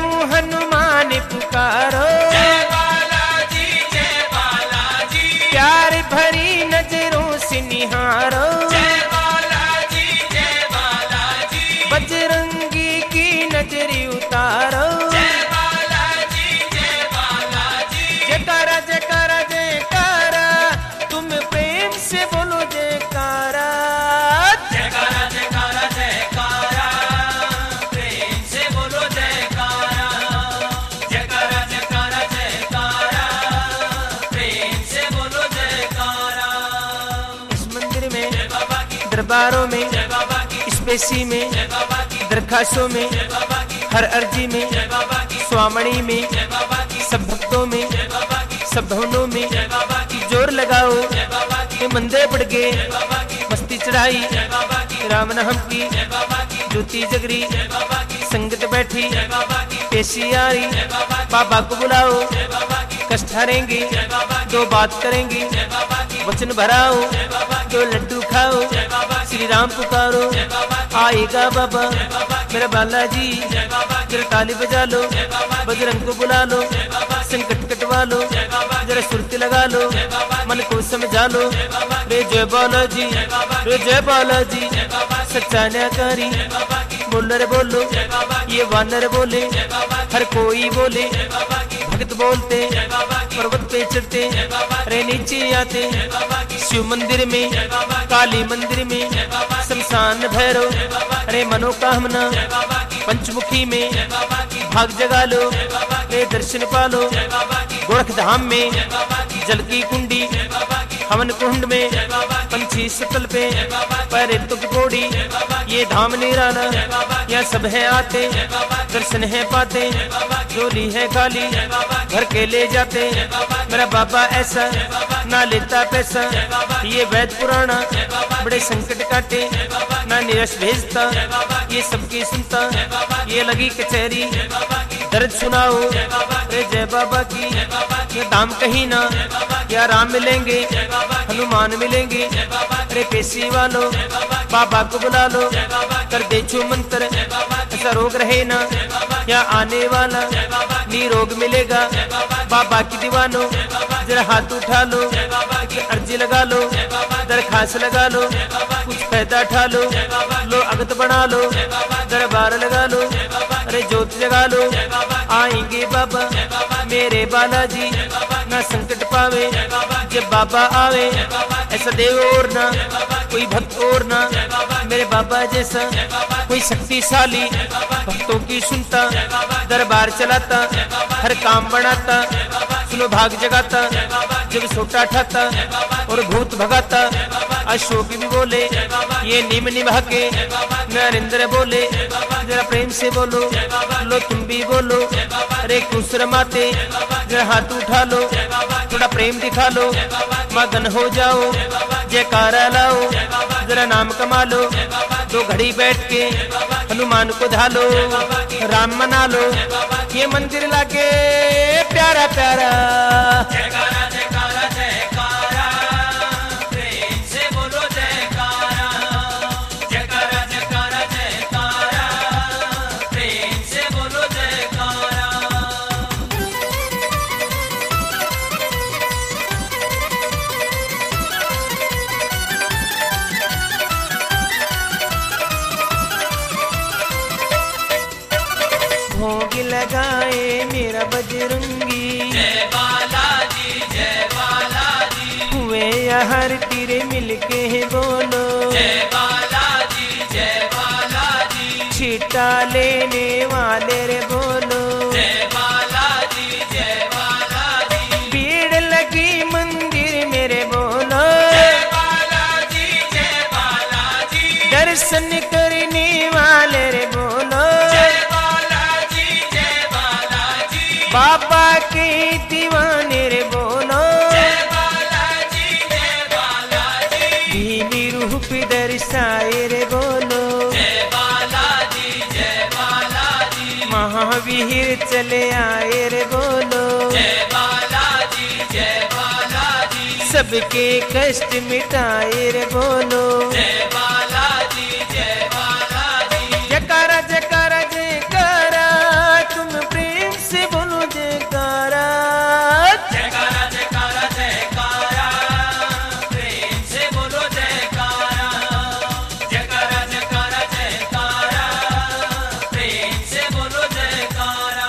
हनुमान पुकारो, जय बालाजी जय बालाजी, प्यार भरी नजरों से निहारो, जय बालाजी जय बालाजी, बजरंगी की नजरी उतारो, जय बालाजी जय बालाजी, जयकारा जयकारा जयकारा, तुम प्रेम से बोलो जयकारा, जयकारा जयकारा जयकारा, प्रेम से बोलो जयकारा, जयकारा जयकारा जयकारा, प्रेम से बोलो जयकारा। इस मंदिर में जय बाबा की, दरबारों में जय बाबा की, स्पेसी में जय बाबा की, दरखास्तों में जय बाबा की, हर अर्जी में जय बाबा की, स्वामणी में जय बाबा की, सब भक्तों में जय बाबा की, सब भवनों में जय बाबा की, जोर लगाओ, जय बाबा की, ये मंदिर बढ़ गए, जय बाबा की, मस्ती चढ़ाई, जय बाबा की, राम नाम की जय बाबा की, ज्योति जगरी, जय बाबा की, संगत बैठी, जय बाबा की, पेशी आ रही, जय बाबा की, बाबा को बुलाओ, जय बाबा की, कष्ट हरेंगे, जय बाबा की, दो बात करेंगे, जय बाबा की, वचन भराओ, जय बाबा की, दो लड्डू खाओ, जय बाबा की, श्री राम पुकारो, जय बाबा की, आएगा बाबा जय बाबा की, मेरा बालाजी, जय बाबा की, जरा ताली बजा लो, जय बाबा की, बजरंग को बुला लो, जय बाबा की, संकट कटवा लो, जय बाबा की, जरा सुरती लगा लो, जय बाबा की, मन को समझा लो, जय बाबा की, रे जय बालाजी, जय बाबा की, रे जय बालाजी, जय बाबा की, सच्चा न्यायकारी, जय बाबा की, बोलो रे बोलो, जय बाबा की, ये वानर बोले, जय बाबा की, हर कोई बोले, जय बाबा की, भक्त बोलते, जय बाबा की, पर्वत पे चढ़ते, जय बाबा की, रे नीचे आते, जय बाबा की, शिव मंदिर में, जय बाबा की, काली मंदिर में, जय बाबा की, शमशान भैरव, जय बाबा की, रे मनोकामना, जय बाबा की, पंचमुखी में जय बाबा की, भाग जगा लो, जय बाबा की, रे दर्शन पालो, जय बाबा की, गोरख धाम में जय बाबा की, जल की कुंडी, जय बाबा की, हवन कुंड में जय बाबा की, पंछी सतल पे जय बाबा की, पैरे तुक कोड़ी, जय बाबा की, ये धाम निराला, जय बाबा की, यहाँ सब है आते, जय बाबा की, दर्शन है पाते, जय बाबा की, झोली है खाली, जय बाबा की, भर के ले जाते, जय बाबा की, मेरा बाबा ऐसा जय बाबा की, ना लेता पैसा, जय बाबा की, ये वैद पुराना जय बाबा की, बड़े संकट काटे, जय बाबा की, ना निरस भेजता, जय बाबा की, ये सबकी सुनता, जय बाबा की, ये लगी कचहरी, जय बाबा की, दर्द सुनाओ, जय बाबा की, रे जय बाबा की, जय बाबा की, ये दाम कहीं ना, जय बाबा की, क्या राम मिलेंगे, जय बाबा की, हनुमान मिलेंगे, जय बाबा की, अरे पेशी वालों, जय बाबा की, बाबा को बुला लो, जय बाबा की, कर दे छू मंत्र, जय बाबा की, ऐसा रोग रहे ना, जय बाबा की, क्या आने वाला जय बाबा की, निरोग मिलेगा, जय बाबा की, बाबा की दीवानो, जय बाबा की, जरा हाथ उठा लो, जय बाबा की, एक अर्जी लगा लो, जय बाबा की, दरखास्त लगा लो, जय बाबा की, कुछ फायदा उठा लो, जय बाबा की, लो अगत बना लो, जय बाबा की, दरबार लगा लो, जय बाबा की, अरे ज्योत जगा लो, जय बाबा की, आएंगे बाबा जय बाबा की, मेरे बालाजी, जय बाबा की, ना संकट पावे, जय बाबा की, जब बाबा आवे, जय बाबा की, ऐसा देव और ना, जय बाबा की, कोई भक्त और ना, जय बाबा की, मेरे बाबा जैसा जय बाबा की, कोई शक्तिशाली, जय बाबा की, भक्तों की सुनता, जय बाबा की, दरबार चलाता, जय बाबा हर काम बनाता, जय बाबा की, सुनो भाग जगाता, जय बाबा की, जब सोटा ठाता जय बाबा की, और भूत भगाता, जय बाबा की, अशोक भी बोले, जय बाबा की, ये निम निभा के, जय बाबा की, नरेंद्र बोले, जय बाबा की, जरा प्रेम से बोलो, जय बाबा की, लो तुम भी बोलो, जय बाबा की, अरे कुसर माते, जय बाबा की, जरा हाथ उठा लो, जय बाबा की, थोड़ा प्रेम दिखा लो, जय बाबा की, मगन हो जाओ, जय बाबा की, जयकारा लाओ, जय बाबा की, जरा नाम कमा लो, जय बाबा की, दो घड़ी बैठ के जय बाबा की, हनुमान को धालो, बाबा की, राम मना लो, जय बाबा की, ये मंदिर लागे प्यारा प्यारा, जयकारा जयकारा जयकारा, प्रेम से बोलो जयकारा, जयकारा जयकारा जयकारा, प्रेम से बोलो जयकारा। भोग लगाए मेरा बजरंगी, जय बालाजी जय बालाजी, हुए या हर तीरे मिलके है बोलो, जय बालाजी जय बालाजी, छीटा लेने वाले रे बोलो, जय बालाजी जय बालाजी, भीड़ लगी मंदिर मेरे बोलो, जय बालाजी जय बालाजी, दर्शन करने वाले रे बोलो, महावीर चले आए रे बोलो, जय बालाजी जय बालाजी, सबके कष्ट मिटाए रे बोलो, जय बालाजी जय बालाजी, जयकारा जयकारा जयकारा, तुम प्रेम से बोलो जयकारा, जयकारा जयकारा जयकारा, प्रेम से बोलो जयकारा, जयकारा जयकारा जयकारा, प्रेम से बोलो जयकारा।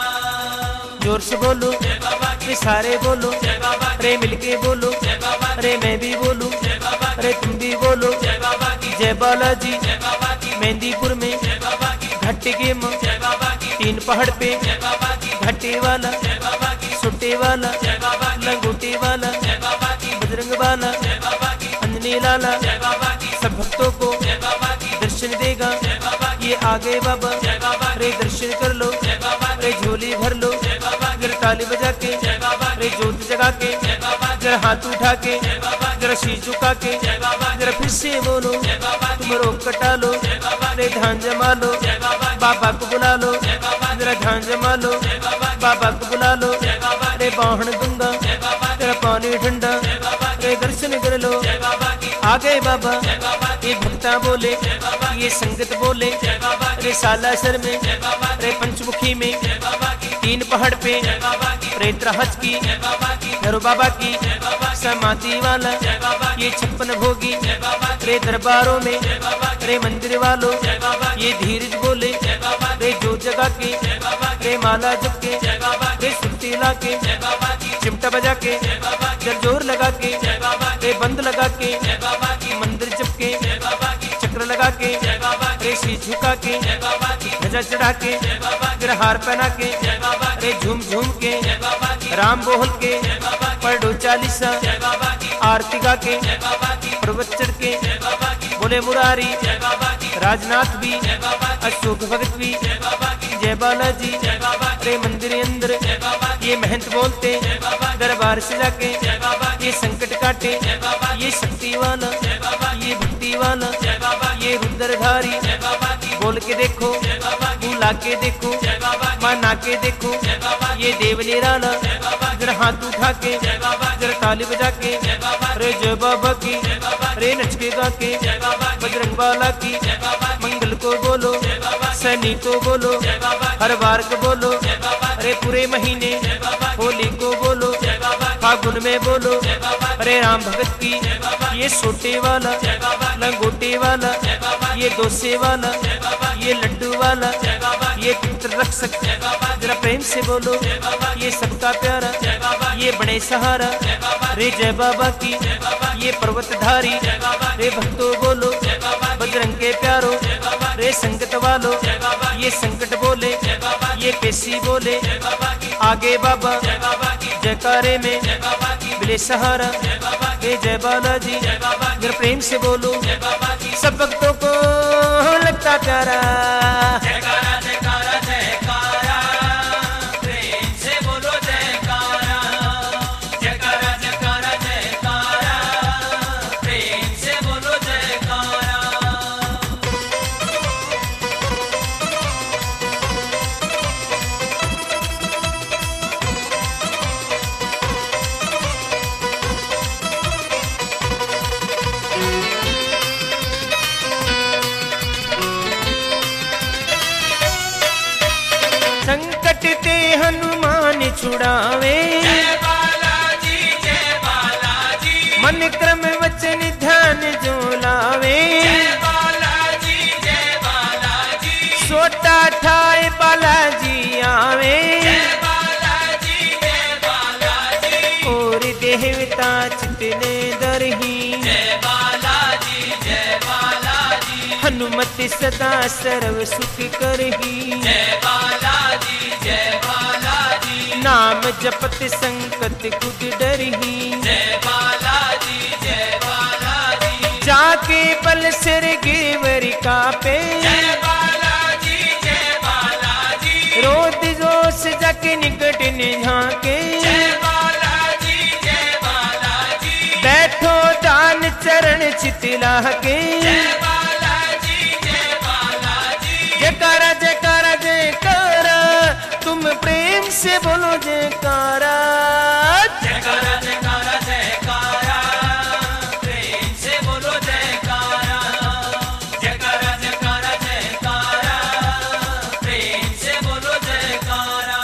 जोर से बोलो, जय बाबा की, रे सारे बोलो, जय बाबा की, रे मिलके बोलो, जय बाबा की, रे मैं भी बोलूं, जय बाबा की, रे तुम भी बोलो, जय बाबा की, जय बालाजी। जय बाबा की, मेहंदीपुर में जय बाबा की, घाटे के माँ, जय बाबा की, 3 पहाड़ पे जय बाबा की, घाटे वाला, जय बाबा की, सुट्टे वाला, जय बाबा की, लंगोटे वाला, जय बाबा की, बजरंग वाला, जय बाबा की, अंजनी लाला, जय बाबा की, सब भक्तों को जय बाबा की, दर्शन देगा। जय बाबा की, ये आगे बाबा, जय बाबा रे दर्शन कर लो, जय बाबा रे झोली भर लो, जय बाबा जरा ताली बजा के, जय बाबा रे जोत जगा के, जय बाबा जरा हाथ उठा के, जय बाबा जरा शीश झुका के, जय बाबा जरा फिर से बोलो, जय बाबा तुम रोक कटा लो, जय बाबा रे ध्यान जमा लो, जय बाबा बाबा को बुला लो, जय बाबा जरा ध्यान जमा लो, जय बाबा बाबा को बुला लो, जय बाबा रे बाहन दूंगा, जय बाबा तेरा पानी ठंडा, जय बाबा रे दर्शन कर लो। जय बाबा की, आ गए बाबा, जय बाबा ये भक्ता बोले, जय बाबा ये संगत बोले, जय बाबा रे सालासर में, जय बाबा रे पंचमुखी में, जय बाबा की, 3 पहाड़ पे, जय बाबा की, रे त्रहज की, जय बाबा की, धरो बाबा की, जय बाबा समाधि वाला, जय बाबा ये 56 भोगी, जय बाबा रे दरबारों में, जय बाबा रे मंदिर वालों, जय बाबा ये धीरज बोले, जय बाबा रे जो जगा के, जय बाबा रे माला जप के, जय बाबा रे सुरती ला के, जय बाबा की, चिमटा बजा के, जय बाबा जर जोर लगा के, जय बाबा रे बंद लगा के, जय बाबा की, मंदिर जप के, जय बाबा की, चक्र लगा के, जय बाबा रे शीश झुका के, जय बाबा की, ध्वजा चढ़ा के, जय बाबा फिर हार पहना के, जय बाबा रे झूम झूम के, जय बाबा की, राम बोल के, जय बाबा पढ़ 40 जय बाबा की, आरती गा के, जय बाबा की, पर्वत चढ़ के, जय बाबा की, बोले मुरारी, जय बाबा की, राजनाथ भी, जय बाबा की, अशोक भगत भी, जय बाबा की, जय बालाजी, जय बाबा की, रे मंदिर अंदर, जय बाबा की, ये महंत बोलते, जय बाबा की, दरबार से जाके, जय बाबा की, ये संकट काटे, जय बाबा की, ये शक्ति वाला, जय बाबा की, ये भक्ति वाला, जय बाबा की, ये रुद्रधारी, जय बाबा की, बोल के देखो, जय बाबा की, बुला के देखो, जय बाबा की, माना के देखो, जय बाबा की, ये देव निराला, जय बाबा की, जरा हाथ उठा के, जय बाबा की, जरा ताली बजा के, जय बाबा की, रे जय बाबा की, जय बाबा की, रे नच के गा के, जय बाबा की, बजरंग वाला की, जय बाबा की, मंगल को बोलो, जय बाबा की, सैनी को बोलो, जय बाबा की, हर बार को बोलो, जय बाबा की, अरे पूरे महीने जय बाबा की, होली को बोलो, जय बाबा की, फागुन में बोलो, जय बाबा की, अरे राम भगत की, जय बाबा की, ये सोटे वाला, जय बाबा की, लंगोटे वाला, जय बाबा की, ये डोसे वाला, जय बाबा की, ये लड्डू वाला, जय बाबा की, ये पितर रक्षक, जय बाबा की, जरा प्रेम से बोलो, जय बाबा की, ये सबका प्यारा, जय बाबा की, ये बड़े सहारा, जय बाबा रे जय बाबा की, जय बाबा की, ये पर्वतधारी, जय बाबा की, रे भक्तों बोलो, जय बाबा की, बजरंग के प्यारो, जय बाबा की, रे संकट वालो, जय बाबा की, ये संकट बोले, जय बाबा की, ये पेशी बोले, जय बाबा की, आगे बाबा जय बाबा की, जयकारे में जय बाबा की, मिले सहारा, जय बाबा की, हे जय बालाजी, जय बाबा की, जरा प्रेम से बोलो, जय बाबा की, सब भक्तों को लगता प्यारा, जयकारा जयकारा जयकारा, प्रेम से बोलो जयकारा, जयकारा जयकारा जयकारा, प्रेम से बोलो जयकारा। संकट ते हनुमान छुड़ावे, जय बालाजी जय बालाजी, मन क्रम वचन ध्यान जो लावे, जय बालाजी जय बालाजी, सोटा ठाए बालाजी आवे, जय बालाजी जय बालाजी, और देवता चितने दरही, जय बालाजी जय बालाजी, हनुमति सदा सर्व सुख करही, जय बालाजी जय बालाजी, नाम जपत संकट कुद डरही, जय बालाजी जय बालाजी, जाके बल सिर गिरवर कापे, जय बालाजी जय बालाजी, रोद जोश जग निकट झाके, जय बालाजी जय बालाजी, बैठो दान चरण चितला के, जय बालाजी जय बालाजी, जयकारा जयकारा जयकारा, से बोलो जयकारा। जयकारा जयकारा जयकारा, प्रेम से बोलो जयकारा। जयकारा जयकारा जयकारा, प्रेम से बोलो जयकारा।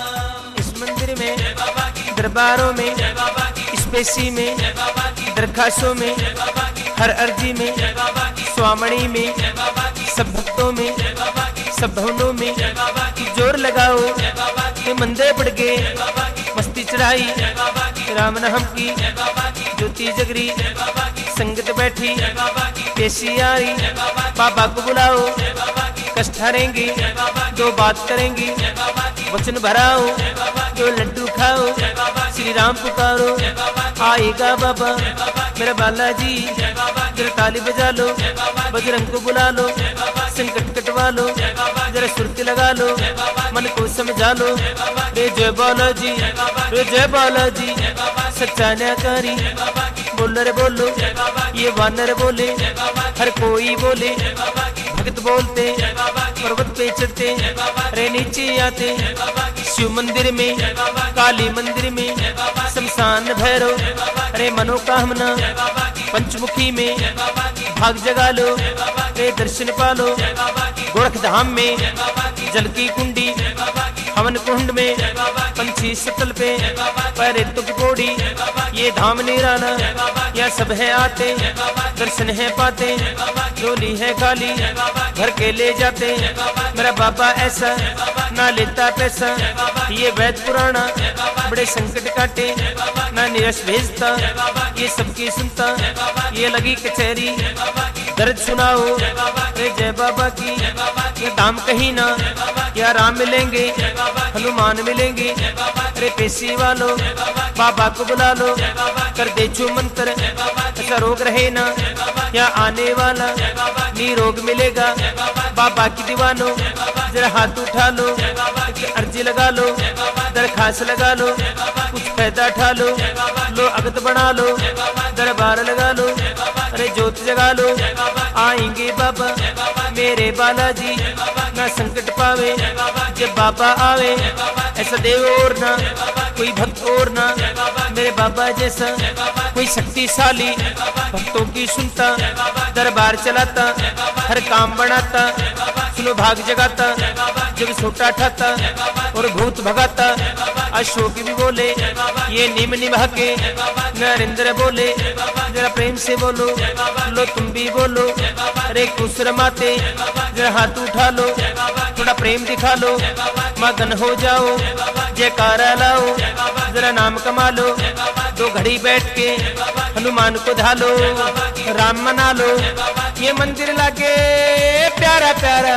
इस मंदिर में, जय बाबा की, दरबारों में, जय बाबा की, स्पेसी में, जय बाबा की, दरखास्तों में, जय बाबा की, हर अर्जी में, जय बाबा की, स्वामणी में, जय बाबा की, सब भक्तों में, जय बाबा की, सब भवनों में जय बाबा की, जोर लगाओ जय बाबा की, कि मंदिर बढ़ गए, जय बाबा की, मस्ती चढ़ाई, जय बाबा की, राम नाम की जय बाबा की, ज्योति जगरी, जय बाबा की, संगत बैठी, जय बाबा की, पेशी आई, जय बाबा की, बाबा को बुलाओ, जय बाबा की, कष्ट हरेंगे, जय बाबा की, दो बात करेंगे, जय बाबा की, वचन भराओ, जय बाबा की, जो लड्डू खाओ, जय बाबा की, श्री राम पुकारो, जय बाबा की, आएगा बाबा जय बाबा की, मेरा बालाजी, जय बाबा की, जरा ताली बजा लो, जय बाबा की, बजरंग को बुला लो, जय बाबा की, संकट कटवा लो, जय बाबा की, जरा सुरती लगा लो, जय बाबा की, मन को समझा लो, जय बाबा की, रे जय बालाजी, जय बाबा की, रे जय बालाजी, जय बाबा की, सच्चा न्यायकारी, जय बाबा की, बोलो रे बोलो, जय बाबा की, ये वानर बोले, जय बाबा की, हर कोई बोले, जय बाबा की, भक्त बोलते, जय बाबा की, पर्वत पे चढ़ते, जय बाबा की, रे नीचे आते, जय बाबा की, शिव मंदिर में, जय बाबा की, काली मंदिर में, जय बाबा की, शमशान भैरव, जय बाबा की, रे मनोकामना, जय बाबा की, पंचमुखी में जय बाबा की, भाग जगा लो, जय बाबा की, रे दर्शन पालो, जय बाबा की, गोरख धाम में जय बाबा की, जल की कुंडी, जय बाबा की, हवन कुंड में जय बाबा की, पंछी सतल पे जय बाबा की, पैरे तुक कोड़ी, जय बाबा की, ये धाम निराला, जय बाबा की, या सब है आते, जय बाबा की, दर्शन है पाते, जय बाबा की, झोली है खाली, जय बाबा की, भर के ले जाते, जय बाबा की, मेरा बाबा ऐसा जय बाबा की, ना लेता पैसा, जय बाबा की, ये वैद पुराना जय बाबा की, बड़े संकट काटे, जय बाबा की, ना निरस भेजता, जय बाबा की, ये सबकी सुनता, जय बाबा की, ये लगी कचहरी, जय बाबा की, दर्द सुनाओ, जय बाबा की, रे जय बाबा की, जय बाबा की, ये दाम कहीं ना, जय बाबा की, क्या राम मिलेंगे, जय बाबा की, हनुमान मिलेंगे, जय बाबा की, अरे पेशी वालों, जय बाबा की, बाबा को बुला लो, जय बाबा की, कर दे छू मंत्र, जय बाबा की, ऐसा रोग रहे ना, जय बाबा की, क्या आने वाला जय बाबा की, निरोग मिलेगा, जय बाबा की, बाबा की दीवानो, जय बाबा की, जरा हाथ उठा लो, जय बाबा की, एक अर्जी लगा लो, जय बाबा की, दरखास्त लगा लो, जय बाबा की, कुछ फायदा उठा लो, जय बाबा की, लो अगत बना लो, जय बाबा की, दरबार लगा लो, जय बाबा की, अरे ज्योत जगा लो, जय बाबा की, आएंगे बाबा जय बाबा की, मेरे बालाजी, जय बाबा की, ना संकट पावे, जय बाबा की, जब बाबा आवे, जय बाबा की, ऐसा देव और ना, जय बाबा की, कोई भक्त और ना, जय बाबा की, मेरे बाबा जैसा जय बाबा की, कोई शक्तिशाली, जय बाबा की, भक्तों की सुनता, जय बाबा की, दरबार चलाता, जय बाबा हर काम बनाता, जय बाबा की, सुनो भाग जगाता, जय बाबा की, जब छोटा ठाता जय बाबा की, और भूत भगाता, जय बाबा की, अशोक भी बोले, जय बाबा की, ये निम निभा के, जय बाबा की, नरेंद्र बोले, जय बाबा की, जरा प्रेम से बोलो, जय बाबा की, लो तुम भी बोलो, जय बाबा की, अरे खुश रमाते, जय बाबा की, जरा हाथ उठा लो, जय बाबा की, थोड़ा प्रेम दिखा लो, जय बाबा की, मगन हो जाओ, जय बाबा की, जयकारा लाओ, जय बाबा की, जरा नाम कमा लो, जय बाबा की, दो घड़ी बैठ के जय बाबा की, हनुमान को धालो, बाबा की, राम मना लो, जय बाबा की, ये मंदिर लागे प्यारा प्यारा,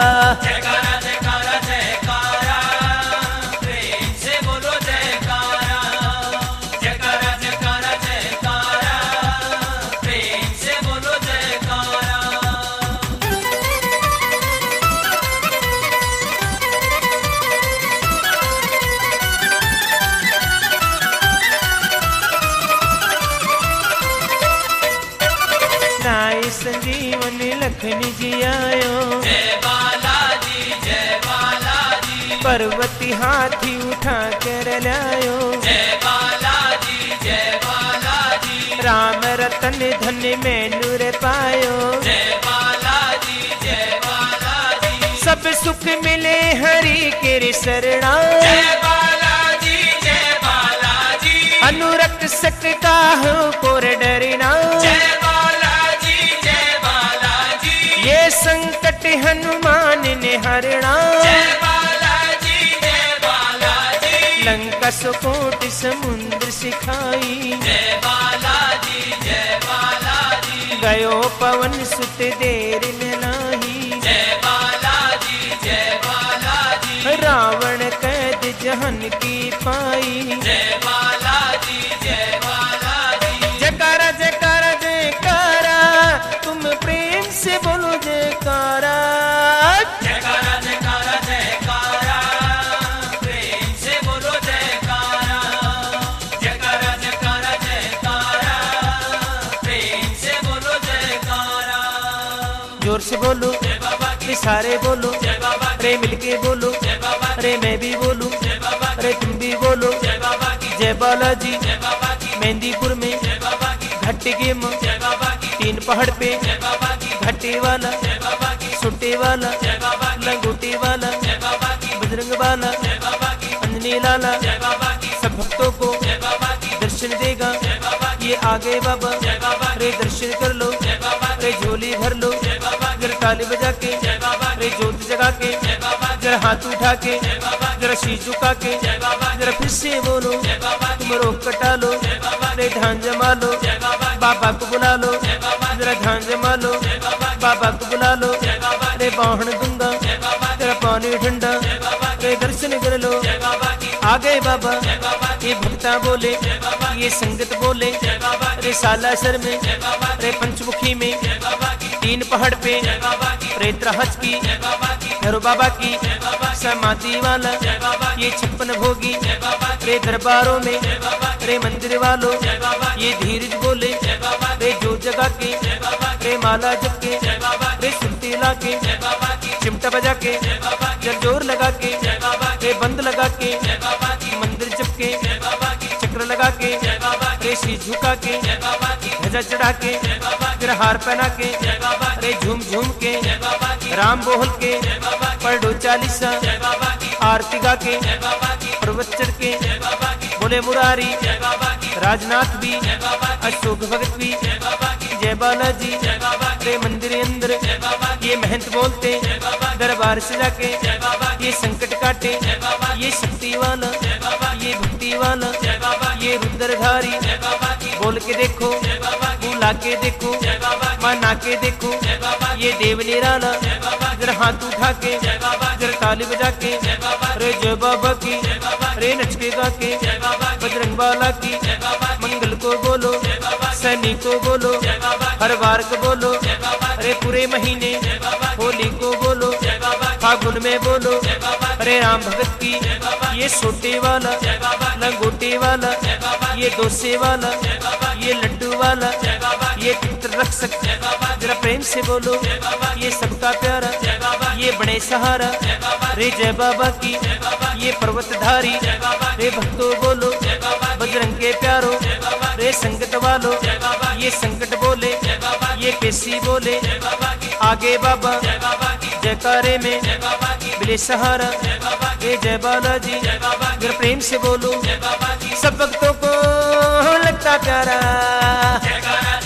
जयकारा जयकारा जयकारा, प्रेम से बोलो जयकारा। जयकारा जयकारा जयकारा, प्रेम से बोलो जयकारा। राय संजीवन लखनी जी आयो, जय बालाजी जय बालाजी, पर्वती हाथी उठा कर लायो, जय बालाजी जय बालाजी, राम रतन धन में नूर पायो, जय बालाजी जय बालाजी, सब सुख मिले हरि के शरणा, जय बालाजी जय बालाजी, अनुरक्त सकता हो कोर डरना, जय बालाजी जय बालाजी, ये संकट हनुमान ने हरणा, जय बालाजी जय बालाजी, लंका सुकोट समुद्र सिखाई, जय बालाजी जय बालाजी, गयो पवन सुत देर न लाही, जय बालाजी जय बालाजी, रावण कैद जहन की पाई, जय बालाजी जय बालाजी, जयकारा जयकारा जयकारा, तुम प्रेम से बोलो जयकारा, जयकारा जयकारा जयकारा, प्रेम से बोलो जयकारा। जयकारा जयकारा जयकारा, प्रेम से बोलो जयकारा। जोर से बोलो, जय बाबा की, सारे बोलो, जय बाबा की, अरे मिलके बोलो, जय बाबा की, अरे मैं भी बोलूं, जय बाबा की, अरे तुम भी बोलो, जय बाबा की, जय बालाजी। जय बाबा की, मेहंदीपुर में जय बाबा की, घाटे गेम, जय बाबा की, 3 पहाड़ पे जय बाबा की, घाटे वाला, जय बाबा की, सोटे वाला, जय बाबा की, लंगोटे वाला, जय बाबा की, बजरंग वाला, जय बाबा की, अंजनी लाला जय बाबा की, सब भक्तों को जय बाबा की, दर्शन देगा। जय बाबा की, ये आगे बाबा, जय बाबा की, अरे दर्शन कर लो, जय बाबा की, अरे झोली भर लो, जय बाबा की, जरा ताली बजा के, जय बाबा अरे की, जोत जगा के, जय बाबा की, जरा हाथ उठा के, जय बाबा की, जरा शीश झुका के, जय बाबा की, जरा फिर से बोलो, जय बाबा की, तुम रोक कटा लो, जय बाबा की, अरे ध्यान जमा लो, जय बाबा की, बाबा को बुला लो, जय बाबा की, जरा ध्यान जमा लो, जय बाबा की, बाबा को बुला लो, जय बाबा की, अरे बाहन दूंगा, जय बाबा की, जरा पानी ठंडा, जय बाबा की, अरे दर्शन कर लो। जय बाबा की, आ गए बाबा, जय बाबा की, ये भक्ता बोले, जय बाबा की, ये संगत बोले, जय बाबा की, अरे सालासर में, जय बाबा की, अरे पंचमुखी में, जय बाबा की, 3 पहाड़ पे जय बाबा की, प्रेतराहज की, जय बाबा की, भैरव बाबा की, जय बाबा की, समाधि वाला, जय बाबा की, ये 56 भोगी, जय बाबा की, अरे दरबारों में, जय बाबा की, अरे मंदिर वालों, जय बाबा की, ये धीरज बोले, जय बाबा की, अरे जो जगा के, जय बाबा की, अरे माला जप के, जय बाबा की, अरे सुरती ला के, जय बाबा की, चिमटा बजा के, जय बाबा की, जरजोर लगा के, जय बाबा की, अरे बंद लगा के, जय बाबा की, मंदिर जप के, जय बाबा की, चक्र लगा के, जय बाबा की, अरे शीश झुका के, जय बाबा की, ध्वजा चढ़ा के, जय बाबा की, फिर हार पहना के, जय बाबा की, अरे झूम झूम के, जय बाबा की, राम बोल के, जय बाबा की, पढ़ दो 40 जय बाबा की, आरती गा के, जय बाबा की, पर्वत चढ़ के, जय बाबा की, बोले मुरारी, जय बाबा की, राजनाथ भी, जय बाबा की, अशोक भगत भी, जय बाबा की, जय बालाजी, जय बाबा की, अरे मंदिर अंदर जय बाबा की, ये महंत बोलते, जय बाबा की, दरबार से जाके जय बाबा की, ये संकट काटे, जय बाबा की, ये शक्ति वाला, जय बाबा की, ये भक्ति वाला, जय बाबा की, ये रुद्रधारी, जय बाबा की, बोल के देखो, जय बाबा की, बुला के देखो, जय बाबा की, माना के देखो, जय बाबा की, ये देव निराला, जय बाबा की, जरा हाथ उठा के, जय बाबा की, जरा ताली बजा के, जय बाबा की, अरे जय बाबा की, जय बाबा की, अरे नच के गा के, जय बाबा की, बजरंग वाला की, जय बाबा की, मंगल को बोलो, जय बाबा की, सैनिक को बोलो, जय बाबा की, हर बार को बोलो, जय बाबा की, अरे पूरे महीने जय बाबा की, होली को बोलो, जय बाबा की, फागुन में बोलो, जय बाबा की, अरे राम भगत की, जय बाबा की, ये सोटे वाला, जय बाबा की, लंगोटे वाला, जय बाबा की, ये डोसे वाला, जय बाबा की, ये लड्डू वाला, जय बाबा की, ये पितर रक्षक, जय बाबा की, जरा प्रेम से बोलो, जय बाबा की, ये सबका प्यारा, जय बाबा की, ये बड़े सहारा, जय बाबा की, रे जय बाबा की, जय बाबा की, ये पर्वतधारी, जय बाबा की, रे भक्तों बोलो, जय बाबा की, बजरंग के प्यारो, जय बाबा की, रे संगत वालो, जय बाबा की, ये संकट बोले, जय बाबा की, ये पेशी बोले, जय बाबा की, आगे बाबा जय बाबा की, जयकारे में जय बाबा की, मिले सहारा, जय बाबा की, रे जय बालाजी, जय बाबा की, जरा प्रेम से बोलो, जय बाबा की, सब भक्तों को लगता प्यारा, जयकारा